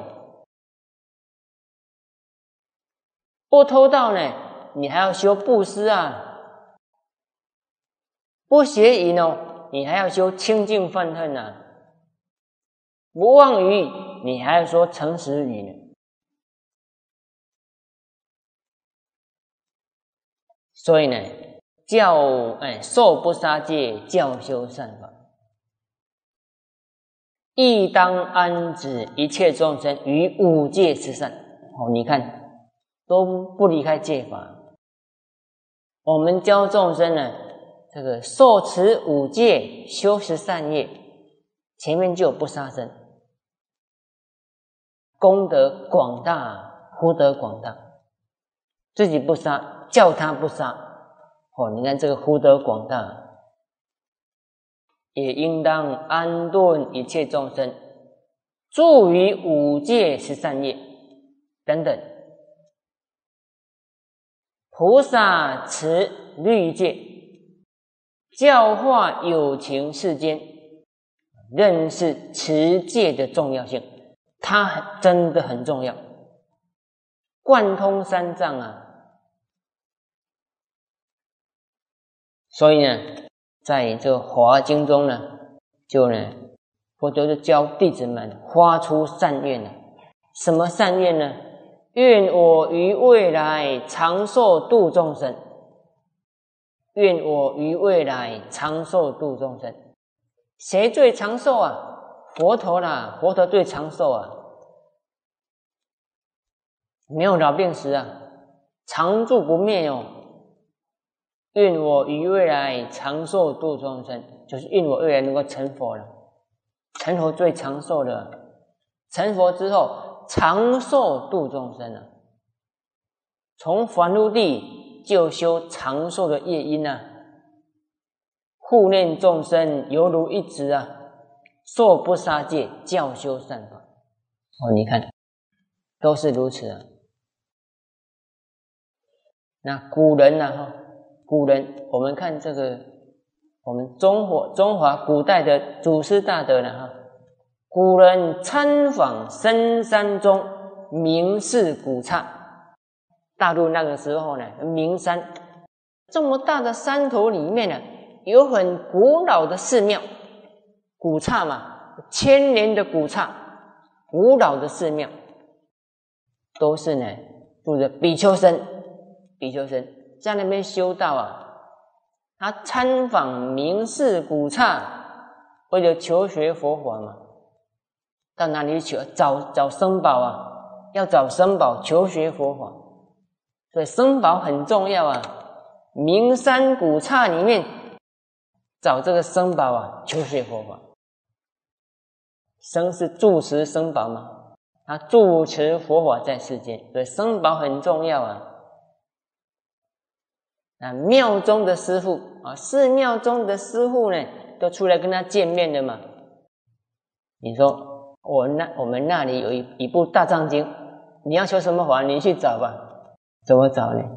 不偷盗呢，你还要修布施啊。不邪淫哦，你还要修清净愤恨啊。不妄语，你还要说诚实语呢。所以呢，教哎受不杀戒，教修善法，亦当安止一切众生于五戒之善。哦，你看都不离开戒法。我们教众生呢，这个受持五戒，修持善业，前面就有不杀生，功德广大，福德广大，自己不杀，叫他不杀。哦，你看这个福德广大，也应当安顿一切众生，助于五戒十善业等等。菩萨持律戒，教化有情世间，认识持戒的重要性，它真的很重要，贯通三藏啊。所以呢，在这个华经中呢，就呢，佛陀就教弟子们发出善愿了。什么善愿呢？愿我于未来长寿度众生，愿我于未来长寿度众生。谁最长寿啊？ 佛陀啦，佛陀最长寿啊，没有老病死啊，常住不灭哦。愿我于未来长寿度众生，就是愿我未来能够成佛了。成佛最长寿的，成佛之后长寿度众生啊，从凡夫地就修长寿的业因啊，护念众生犹如一子啊，受不杀戒，教修善法。哦，你看，都是如此啊。那古人啊，哈，古人，我们看这个，我们中华中华古代的祖师大德呢，哈，古人参访深山中，名士古刹。大陆那个时候呢，名山这么大的山头里面呢，有很古老的寺庙，古刹嘛，千年的古刹，古老的寺庙，都是呢住着比丘僧，比丘僧在那边修道啊。他参访名士古刹，为了求学佛法嘛。到哪里求？找找僧宝啊，要找僧宝求学佛法。所以僧宝很重要啊，名山古刹里面找这个僧宝啊，求学佛法。僧是住持僧宝嘛，他住持佛法在世间，所以僧宝很重要啊。那庙中的师父啊，寺庙中的师父呢，都出来跟他见面了嘛。你说我那我们那里有一一部大藏经，你要求什么法，你去找吧。怎么找呢？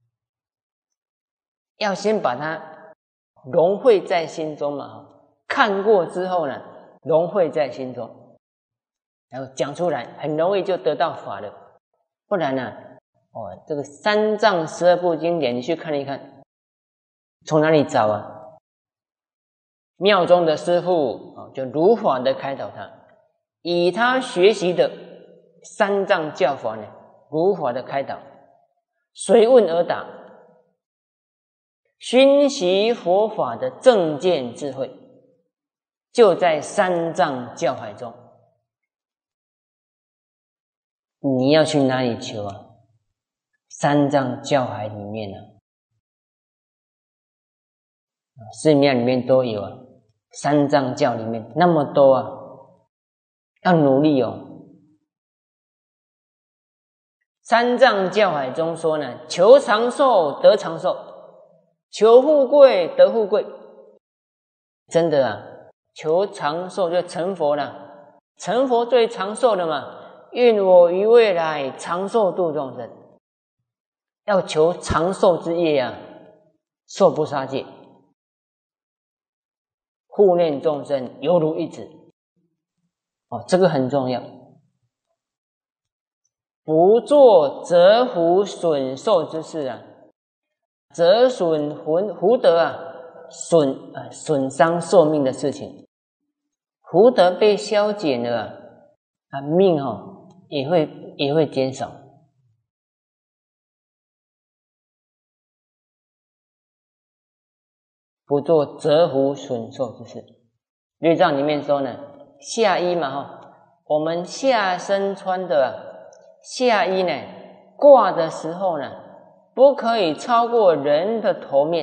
要先把它融汇在心中嘛，看过之后呢，融汇在心中，然后讲出来，很容易就得到法了。不然呢，哦，这个三藏十二部经典，你去看一看，从哪里找啊？庙中的师父哦，就如法的开导他，以他学习的三藏教法呢，如法的开导。随问而答，熏习佛法的正见智慧，就在三藏教诲中。你要去哪里求啊？三藏教诲里面啊，寺庙里面都有啊，三藏教里面那么多啊，要努力哦。三藏教诲中说呢，求长寿得长寿，求富贵得富贵。真的啊，求长寿就成佛了，成佛最长寿的嘛。愿我于未来长寿度众生，要求长寿之业啊，受不杀戒，护念众生犹如一子。哦，这个很重要。不做折福损寿之事啊，折损福福德啊，损啊损伤寿命的事情，福德被消减了啊，啊命哦也会也会减少。不做折福损寿之事。律藏里面说呢，下衣嘛哈，我们下身穿的啊。下衣呢，挂的时候呢，不可以超过人的头面。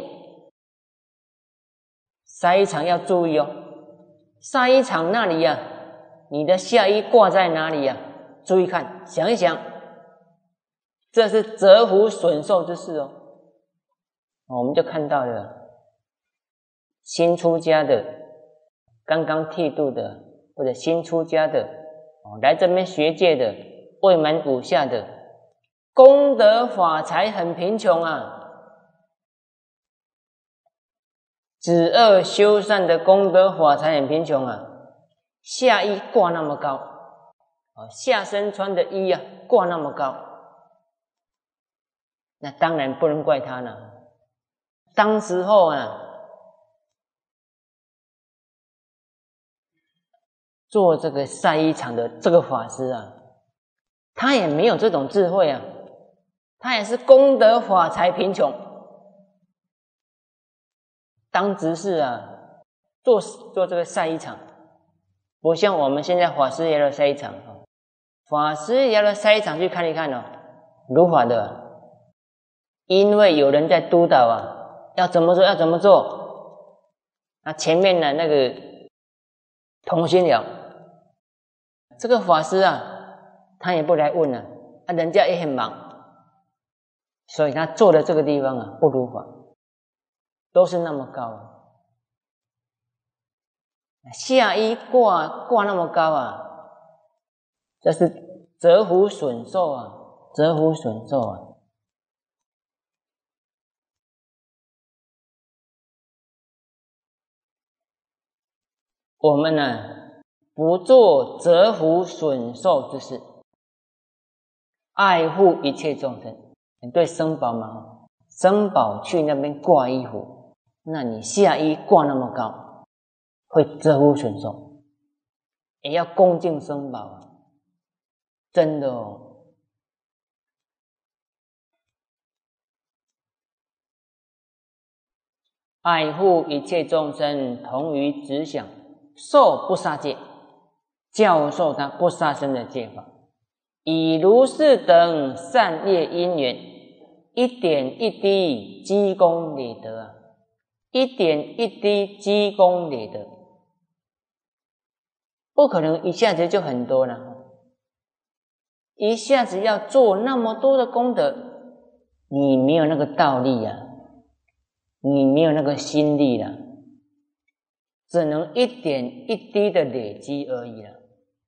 晒衣场要注意哦，晒衣场那里啊，你的下衣挂在哪里啊？注意看，想一想，这是折福损寿之事哦。我们就看到了新出家的、刚刚剃度的，或者新出家的，来这边学戒的。未满五下的功德法财很贫穷啊，止恶修善的功德法财很贫穷啊，下衣挂那么高，下身穿的衣啊挂那么高，那当然不能怪他呢。当时候啊，做这个晒衣场的这个法师啊，他也没有这种智慧啊，他也是功德法财贫穷。当执事啊，做做这个晒衣场， 不像我们现在法师爷的塞场，法师爷的塞场去看一看哦，如法的、啊，因为有人在督导啊，要怎么做要怎么做，那前面的那个同心了，这个法师啊，他也不来问了、啊，啊，人家也很忙，所以他坐的这个地方啊，不如法，都是那么高啊。下衣挂挂那么高啊，这是折福损寿啊，折福损寿啊。我们呢，不做折福损寿之事，爱护一切众生。你对僧宝嘛，僧宝去那边挂衣服，那你下衣挂那么高，会折福损寿，也要恭敬僧宝啊，真的哦。爱护一切众生，同于直想受不杀戒，教授他不杀生的戒法，以如是等善业因缘，一点一滴积功累德啊，一点一滴积功累德，不可能一下子就很多了，一下子要做那么多的功德，你没有那个道力啊，你没有那个心力了，只能一点一滴的累积而已了。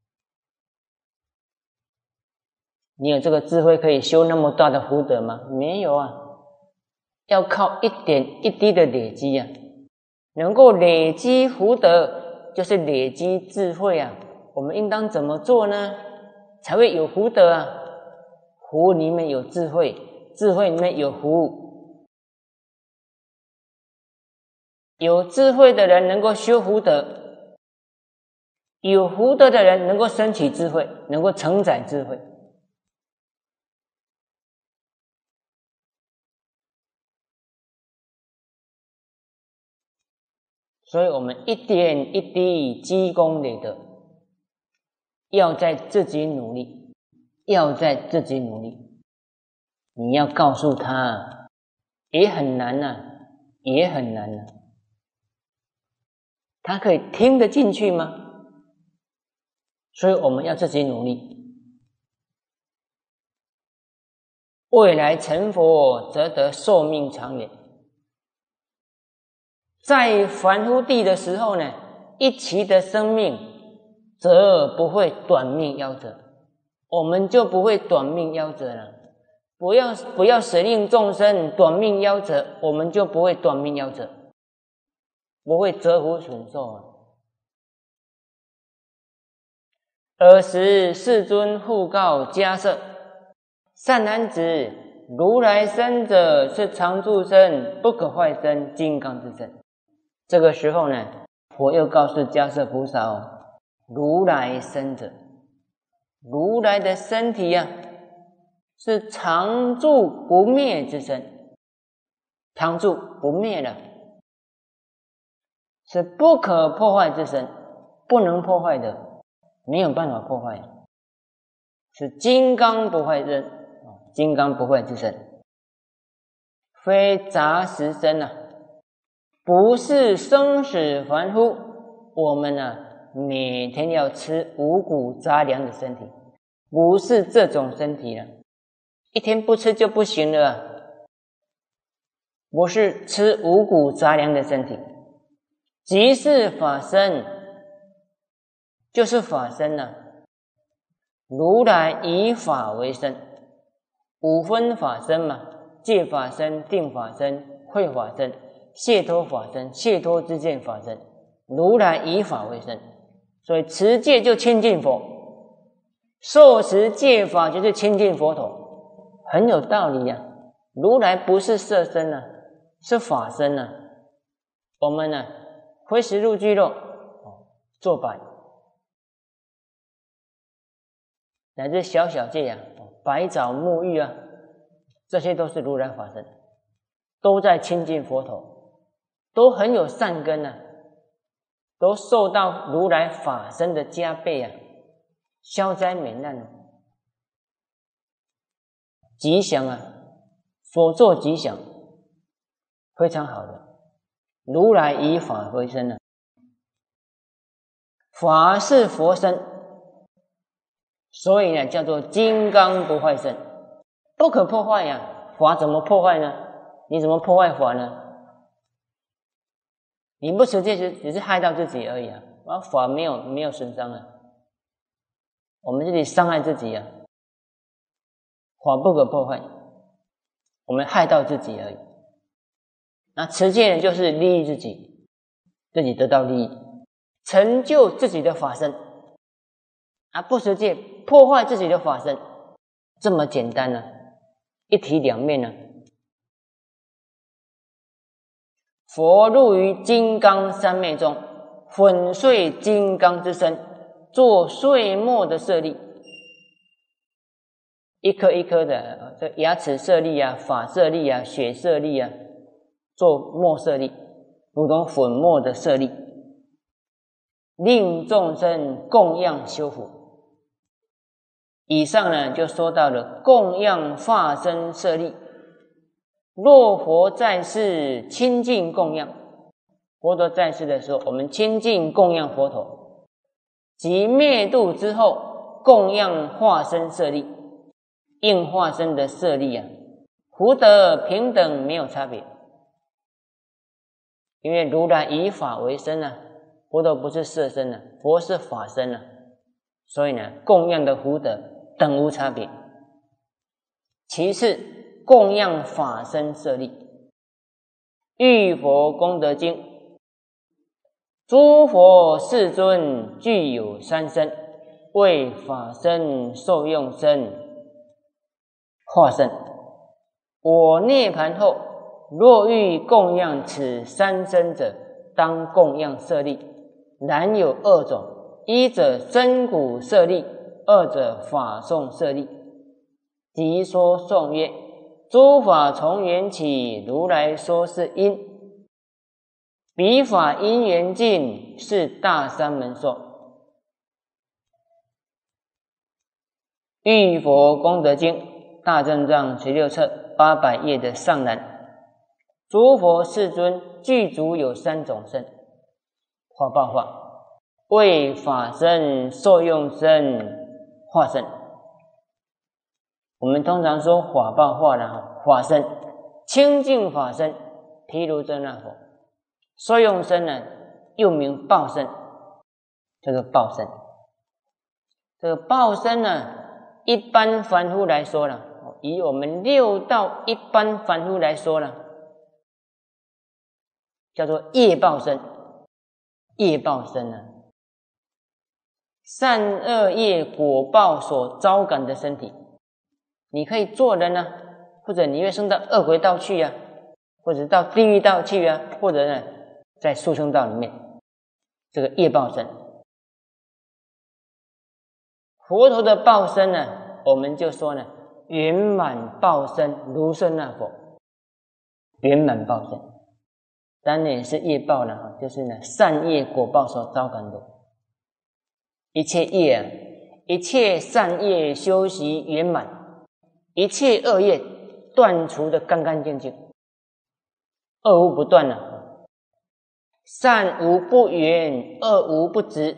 你有这个智慧可以修那么大的福德吗？没有啊，要靠一点一滴的累积啊。能够累积福德，就是累积智慧啊。我们应当怎么做呢？才会有福德啊。福里面有智慧，智慧里面有福。有智慧的人能够修福德，有福德的人能够升起智慧，能够承载智慧。所以我们一点一滴积功累德，要在自己努力，要在自己努力。你要告诉他，也很难啊，也很难啊。他可以听得进去吗？所以我们要自己努力。未来成佛，则得寿命长远。在凡夫地的时候呢，一期的生命则不会短命夭折，我们就不会短命夭折了。不要不要舍令众生短命夭折，我们就不会短命夭折，不会折福损寿啊。尔时世尊复告迦叶：善男子，如来身者是常住身，不可坏身，金刚之身。这个时候呢，佛又告诉迦叶菩萨哦，如来身者，如来的身体啊，是常住不灭之身，常住不灭的，是不可破坏之身，不能破坏的，没有办法破坏，是金刚不坏身，金刚不坏之身，非杂食身啊，不是生死凡夫。我们呢、啊，每天要吃五谷杂粮的身体，不是这种身体了，一天不吃就不行了、啊，不是吃五谷杂粮的身体。即是法身，就是法身呢、啊。如来以法为身，五分法身嘛，戒法身、定法身、慧法身、解脱法身、解脱之见法身。如来以法为身，所以持戒就亲近佛，受持戒法就是亲近佛陀，很有道理呀、啊。如来不是色身啊，是法身啊。我们呢，挥石入聚肉，做白，乃至小小戒啊，白澡沐浴啊，这些都是如来法身，都在亲近佛陀，都很有善根啊。 都受到如来法身的加倍啊，消灾免难啊，吉祥啊，所作吉祥，非常好的。如来以法为身啊，法是佛身，所以呢叫做金刚不坏身，不可破坏呀、啊。法怎么破坏呢？你怎么破坏法呢？你不持戒只只是害到自己而已啊，而法没有没有损伤啊，我们这里伤害自己啊，法不可破坏，我们害到自己而已。那持戒呢，就是利益自己，自己得到利益，成就自己的法身啊，不持戒破坏自己的法身，这么简单呢、啊，一体两面呢、啊。佛入于金刚三昧中，粉碎金刚之身，做碎末的舍利，一颗一颗的，这牙齿舍利啊，法舍利啊，血舍利啊，做末舍利，如同粉末的舍利，令众生供养修福。以上呢，就说到了供养化身舍利。若佛在世亲近供养，佛陀在世的时候，我们亲近供养佛陀；即灭度之后，供养化身舍利，应化身的舍利啊，福德平等，没有差别。因为如来以法为身啊，佛陀不是色身啊，佛是法身啊，所以呢，供养的福德等无差别。其次，供养法身舍利，玉佛功德经，诸佛世尊具有三身，为法身、受用身、化身。我涅盘后，若欲供养此三身者，当供养舍利。然有二种：一者真骨舍利，二者法颂舍利。即说颂曰：诸法从缘起，如来说是因。彼法因缘尽，是大三门说。玉佛功德经大正藏十六册八百页的上栏，诸佛世尊具足有三种身：法报化、为法身、受用身、化身。我们通常说法报化了，法身清净法身，譬如遮那佛；受用身呢，又名报身，叫做报身。这个报身呢，一般凡夫来说了，以我们六道一般凡夫来说了，叫做业报身。业报身呢，善恶业果报所招感的身体。你可以做人啊，或者你会升到恶鬼道去啊，或者到地狱道去啊，或者呢在畜生道里面，这个业报身。佛陀的报身呢，我们就说呢，圆满报身如是那佛，圆满报身，当然也是业报了，就是呢善业果报所招感的一切业啊，一切善业修习圆满。一切恶业断除的干干净净，恶无不断了、啊，善无不圆，恶无不直，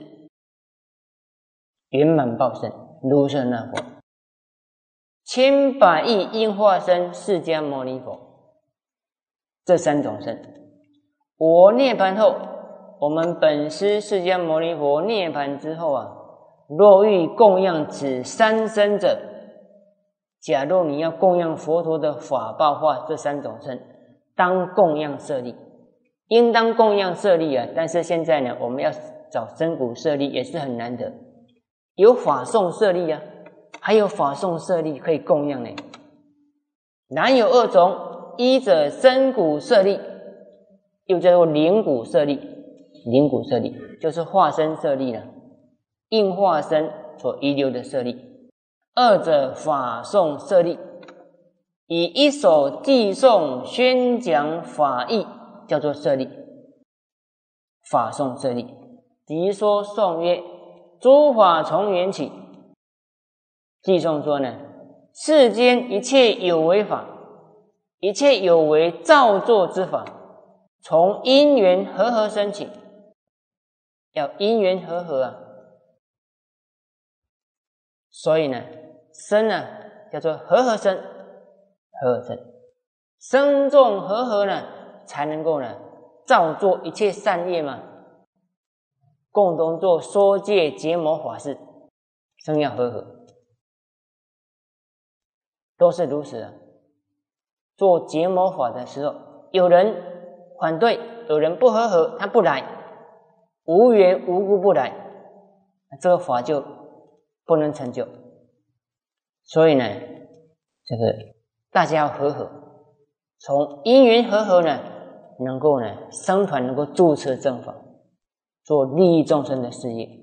圆满报身如是那佛，千百亿应化身释迦牟尼佛，这三种身。我涅盘后，我们本师释迦牟尼佛涅盘之后啊，若欲供养此三身者，假若你要供养佛陀的法报化这三种身，当供养舍利，应当供养舍利啊！但是现在呢，我们要找真骨舍利也是很难得，有法颂舍利啊，还有法颂舍利可以供养呢。然有二种：一者真骨舍利，又叫做灵骨舍利。灵骨舍利就是化身舍利了，应化身所遗留的舍利。二者法颂舍利，以一首偈颂宣讲法义，叫做舍利。法颂舍利， 即说颂曰：诸法从缘起。偈颂说呢，世间一切有为法，一切有为造作之法，从因缘和合生起。要因缘和合啊，所以呢，生呢叫做和合生，和合生，生众和合呢，才能够呢造作一切善业嘛，共同做说戒结魔法事，生要和合，都是如此啊。做结魔法的时候，有人反对，有人不和合，他不来，无缘无故不来，这个法就不能成就。所以呢，这个大家要和合，从因缘和合呢，能够呢僧团能够注持正法，做利益众生的事业。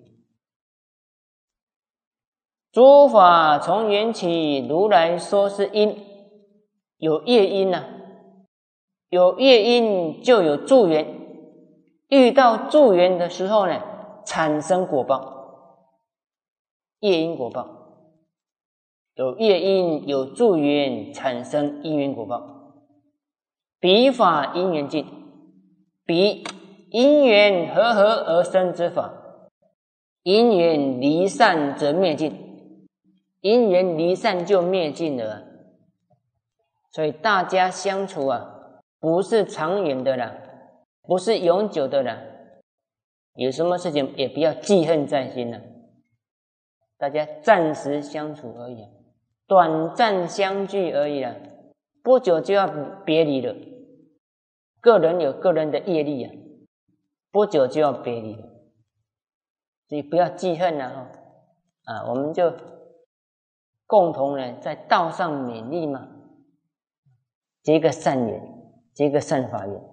诸法从缘起，如来说是因，有业因啊，有业因就有助缘，遇到助缘的时候呢，产生果报，业因果报。有业因有助缘，产生因缘果报。彼法因缘尽，彼因缘和合而生之法，因缘离散则灭尽，因缘离散就灭尽了。所以大家相处啊，不是长远的啦，不是永久的啦，有什么事情也不要记恨在心了，大家暂时相处而已，短暂相聚而已啦，不久就要别离了。个人有个人的业力啊，不久就要别离了，所以不要记恨了哈啊，我们就共同呢在道上勉励嘛，结个善缘，结个善法缘，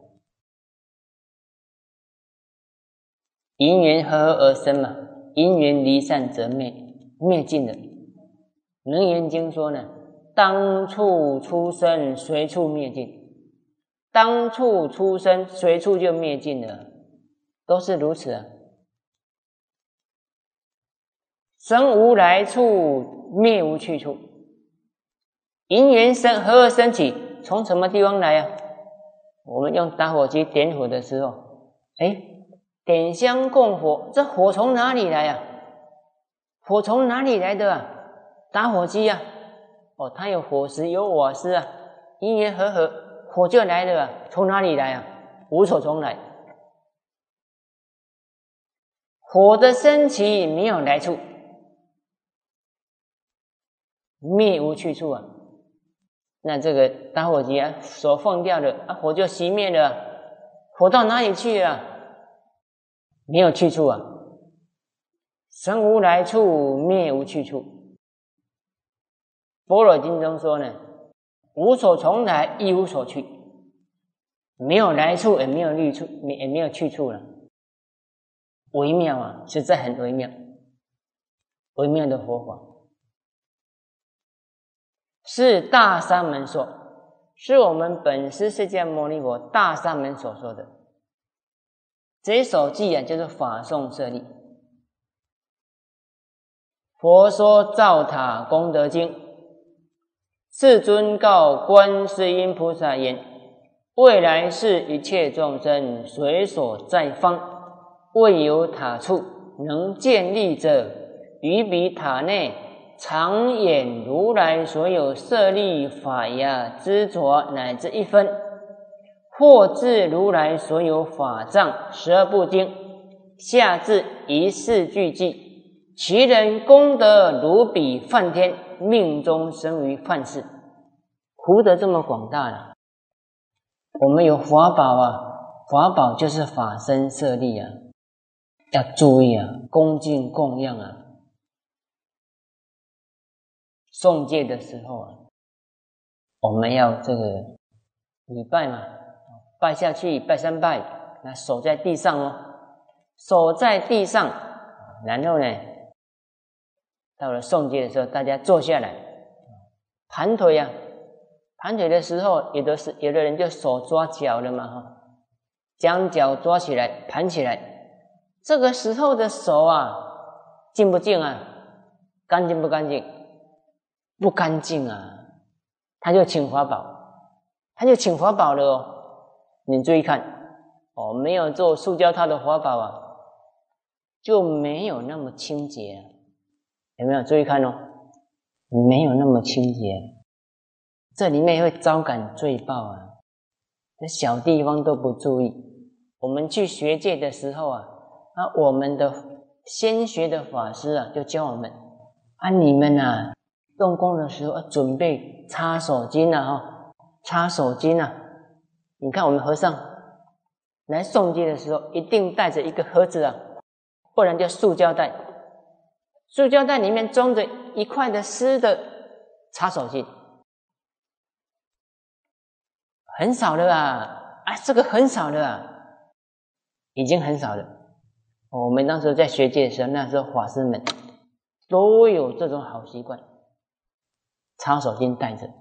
因缘和合而生嘛，因缘离散则灭，灭尽了。楞严经说呢，当处出生，随处灭尽，当处出生，随处就灭尽了，都是如此啊。生无来处，灭无去处，因缘生和合生起，从什么地方来啊？我们用打火机点火的时候，哎，点香供火，这火从哪里来啊？火从哪里来的啊？打火机啊，哦，它有火石有瓦斯啊，因缘和合，火就来了啊，从哪里来啊？无所从来。火的升起没有来处，灭无去处啊。那这个打火机啊，手放掉了啊，火就熄灭了啊，火到哪里去了啊？没有去处啊。生无来处，灭无去处。般若经中说呢，无所从来，亦无所去，没有来处，也没有去处，也没有去处了。微妙啊，实在很微妙，微妙的佛法。是大沙门说，是我们本师释迦牟尼佛大沙门所说的。这一首偈啊，就是法颂舍利。佛说造塔功德经，世尊告观世音菩萨言：未来世一切众生，随所在方，未有塔处能建立者，于彼塔内常演如来所有舍利法呀执着乃至一分，或至如来所有法藏十二部经，下至一世俱记，其人功德如彼梵天，命中生于梵世。福德这么广大了，我们有法宝啊，法宝就是法身舍利啊，要注意啊，恭敬供养啊。诵戒的时候啊，我们要这个礼拜嘛，拜下去，拜三拜，那手在地上哦，手在地上，然后呢，到了诵戒的时候，大家坐下来，盘腿啊，盘腿的时候，有的是有的人就手抓脚了嘛哈，将脚抓起来，盘起来， 这个时候的手啊，净不净啊？干净不干净？不干净啊！他就请法宝，他就请法宝了哦。你注意看哦，没有做塑胶套的法宝啊，就没有那么清洁啊。有没有注意看哦？没有那么清洁，这里面会招感罪报啊！这小地方都不注意，我们去学界的时候啊，啊，我们的先学的法师啊，就教我们啊，你们啊，用功的时候、啊、准备擦手巾啊，哈，擦手巾啊。你看我们和尚来诵经的时候，一定带着一个盒子啊，不然就塑胶袋。塑胶袋里面装着一块的湿的擦手巾，很少了啊！啊，这个很少了啊，已经很少了。我们当时在学界的时候，那时候法师们都有这种好习惯，擦手巾带着。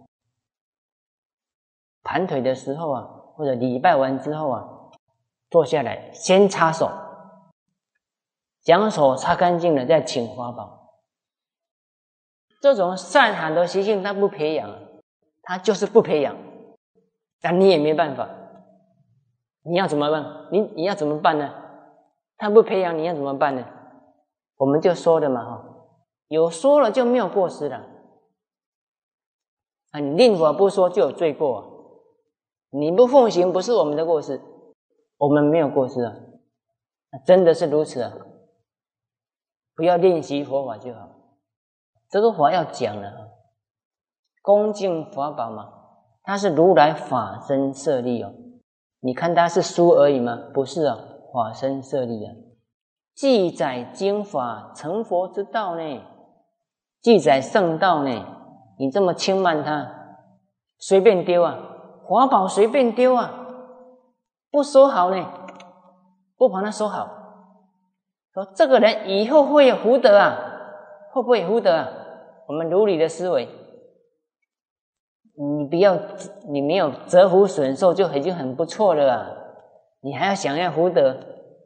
盘腿的时候啊，或者礼拜完之后啊，坐下来先擦手，将手擦干净了再请法宝。这种善好的习性他不培养，他就是不培养，但你也没办法。你要怎么办？你你要怎么办呢？他不培养，你要怎么办呢？我们就说了嘛，哈，有说了就没有过失了。啊，你令法不说就有罪过啊。你不奉行不是我们的过失，我们没有过失啊，真的是如此啊。不要练习佛法就好。这个法要讲了，恭敬法宝嘛，它是如来法身舍利哦。你看它是书而已吗？不是啊，法身舍利啊，记载经法成佛之道呢，记载圣道呢。你这么轻慢它，随便丢啊，法宝随便丢啊，不收好呢，不把它收好。说这个人以后会有福德啊，会不会有福德啊？我们如理的思维，你不要，你没有折福损寿就已经很不错了啊！你还要想要福德，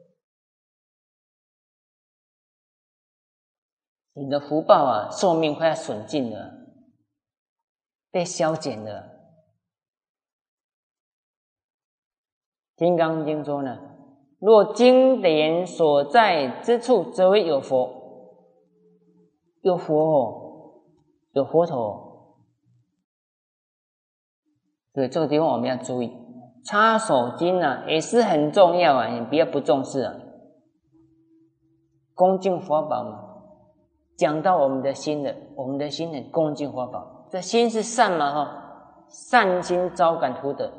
你的福报啊，寿命快要损尽了，被消减了。《金刚经》说呢，若经典所在之处，则为有佛。有佛哦，有佛头哦。所以这个地方我们要注意，擦手巾啊也是很重要啊，你不要不重视啊。恭敬法宝嘛，讲到我们的心了，我们的心很恭敬法宝，这心是善嘛哈，善心招感福德。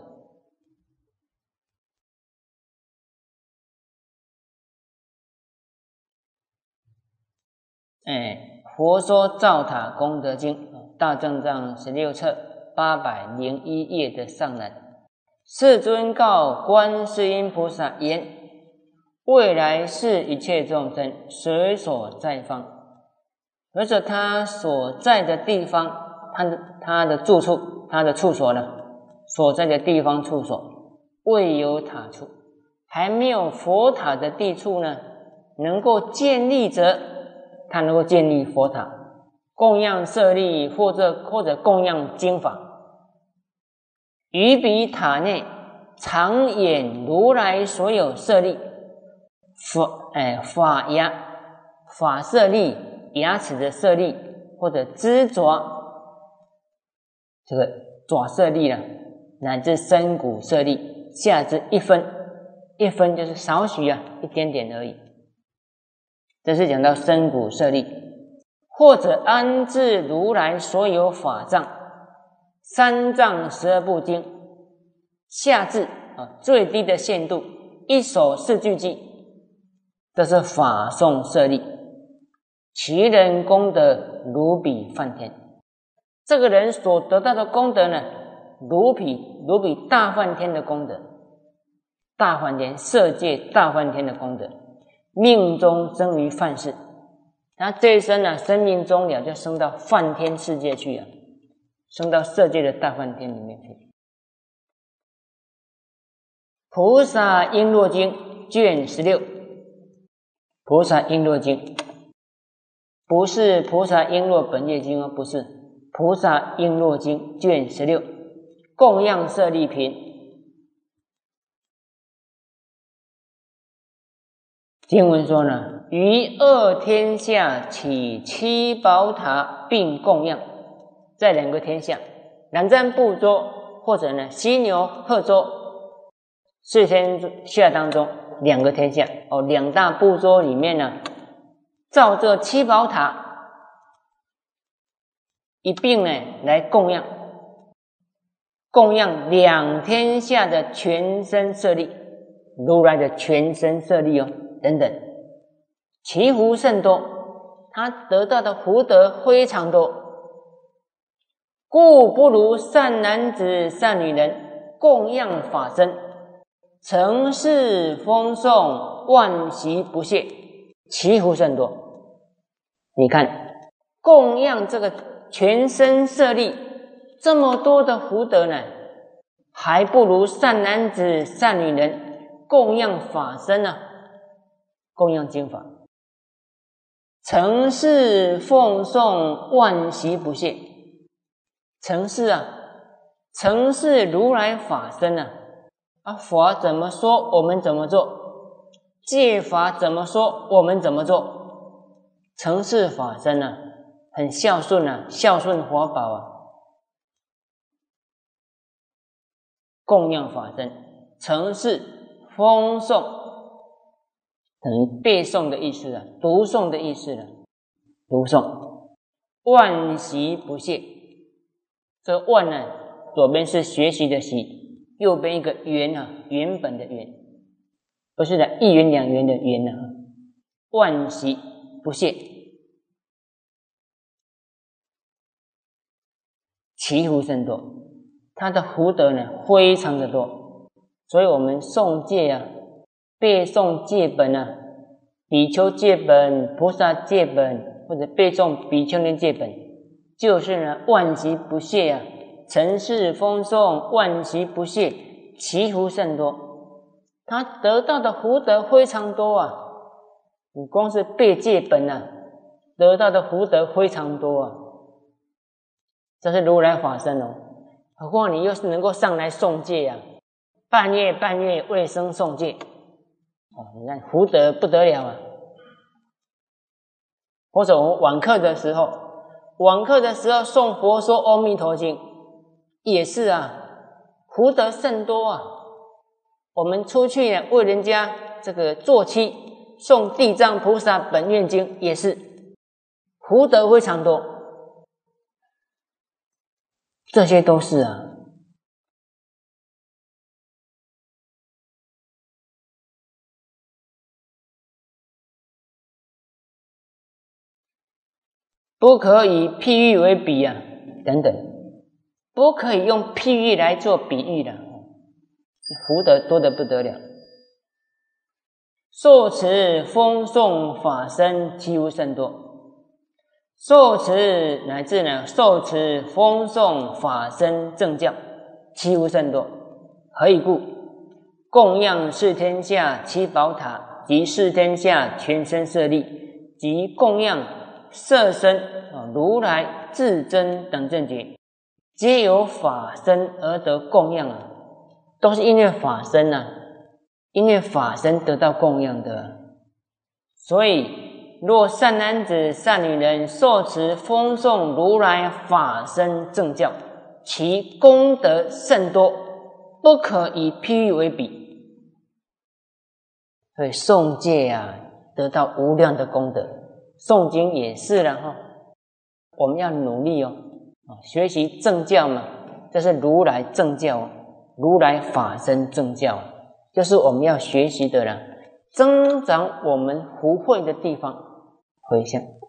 哎，佛说造塔功德经大正藏十六册八百零一页的上栏，世尊告观世音菩萨言：未来世一切众生随所在方，而者他所在的地方，他的他的住处，他的处所呢，所在的地方处所，未有塔处，还没有佛塔的地处呢，能够建立者，他能够建立佛塔，供养舍利，或者或者供养经法，于彼塔内常演如来所有舍利，法哎法牙法舍利，牙齿的舍利，或者肢爪这个爪舍利呢，乃至身骨舍利，下至一分，一分就是少许啊，一点点而已。这是讲到身骨舍利，或者安置如来所有法藏，三藏十二部经，下至啊最低的限度一首四句偈，这是法诵舍利，其人功德如比梵天。这个人所得到的功德呢，如比如比大梵天的功德，大梵天色界大梵天的功德，命中生于梵世，他这一生啊，生命终了就升到梵天世界去啊，升到色界的大梵天里面去。菩萨璎珞经卷十六菩萨璎珞经，不是菩萨璎珞本业经哦，不是菩萨璎珞经卷十六，供养舍利品。经文说呢，于二天下起七宝塔并供养，在两个天下，南瞻部洲或者呢犀牛贺洲四天下当中，两个天下哦，两大部洲里面呢，造这七宝塔一并呢来供养，供养两天下的全身舍利，如来的全身舍利哦。等等，其福甚多，他得到的福德非常多，故不如善男子善女人供养法身，承事丰颂，万习不懈，其福甚多。你看，供养这个全身舍利这么多的福德呢，还不如善男子善女人供养法身呢、啊。供养经法，承事奉颂，万习不懈。承事啊，承事如来法身啊，啊法怎么说，我们怎么做；戒法怎么说，我们怎么做。承事法身啊，很孝顺啊，孝顺法宝啊。供养法身，承事奉颂。等于背诵的意思了，读诵的意思了，读诵，万习不懈。这万呢，左边是学习的习，右边一个原啊，原本的原，不是的，一元两元的元啊。万习不懈，其福甚多，他的福德呢非常的多，所以我们诵戒啊。背诵戒本啊，比丘戒本、菩萨戒本，或者背诵比丘尼戒本，就是呢万习不懈啊，承事奉颂，万习不懈，其福甚多。他得到的福德非常多啊，你光是背戒本啊，得到的福德非常多啊。这是如来法身哦，何况你又是能够上来诵戒啊，半夜半夜为生诵戒。哦，你看福德不得了啊！或者我们晚课的时候，晚课的时候诵佛说阿弥陀经，也是啊，福德甚多啊。我们出去呢为人家这个做七，诵地藏菩萨本愿经，也是福德非常多。这些都是啊。不可以譬喻为比啊，等等，不可以用譬喻来做比喻的，福德多得不得了。受持丰颂法身，其福甚多。受持乃至呢，受持丰颂法身正教，其福甚多。何以故？供养四天下七宝塔，及四天下全身舍利，及供养色身啊，如来至真等正觉，皆由法身而得供养啊，都是因为法身啊，因为法身得到供养的。所以，若善男子、善女人受持丰颂如来法身正教，其功德甚多，不可以譬喻为比。所以诵戒啊，得到无量的功德。诵经也是了哈，我们要努力哦，学习正教嘛，这是如来正教，如来法身正教，就是我们要学习的了，增长我们福慧的地方，回向。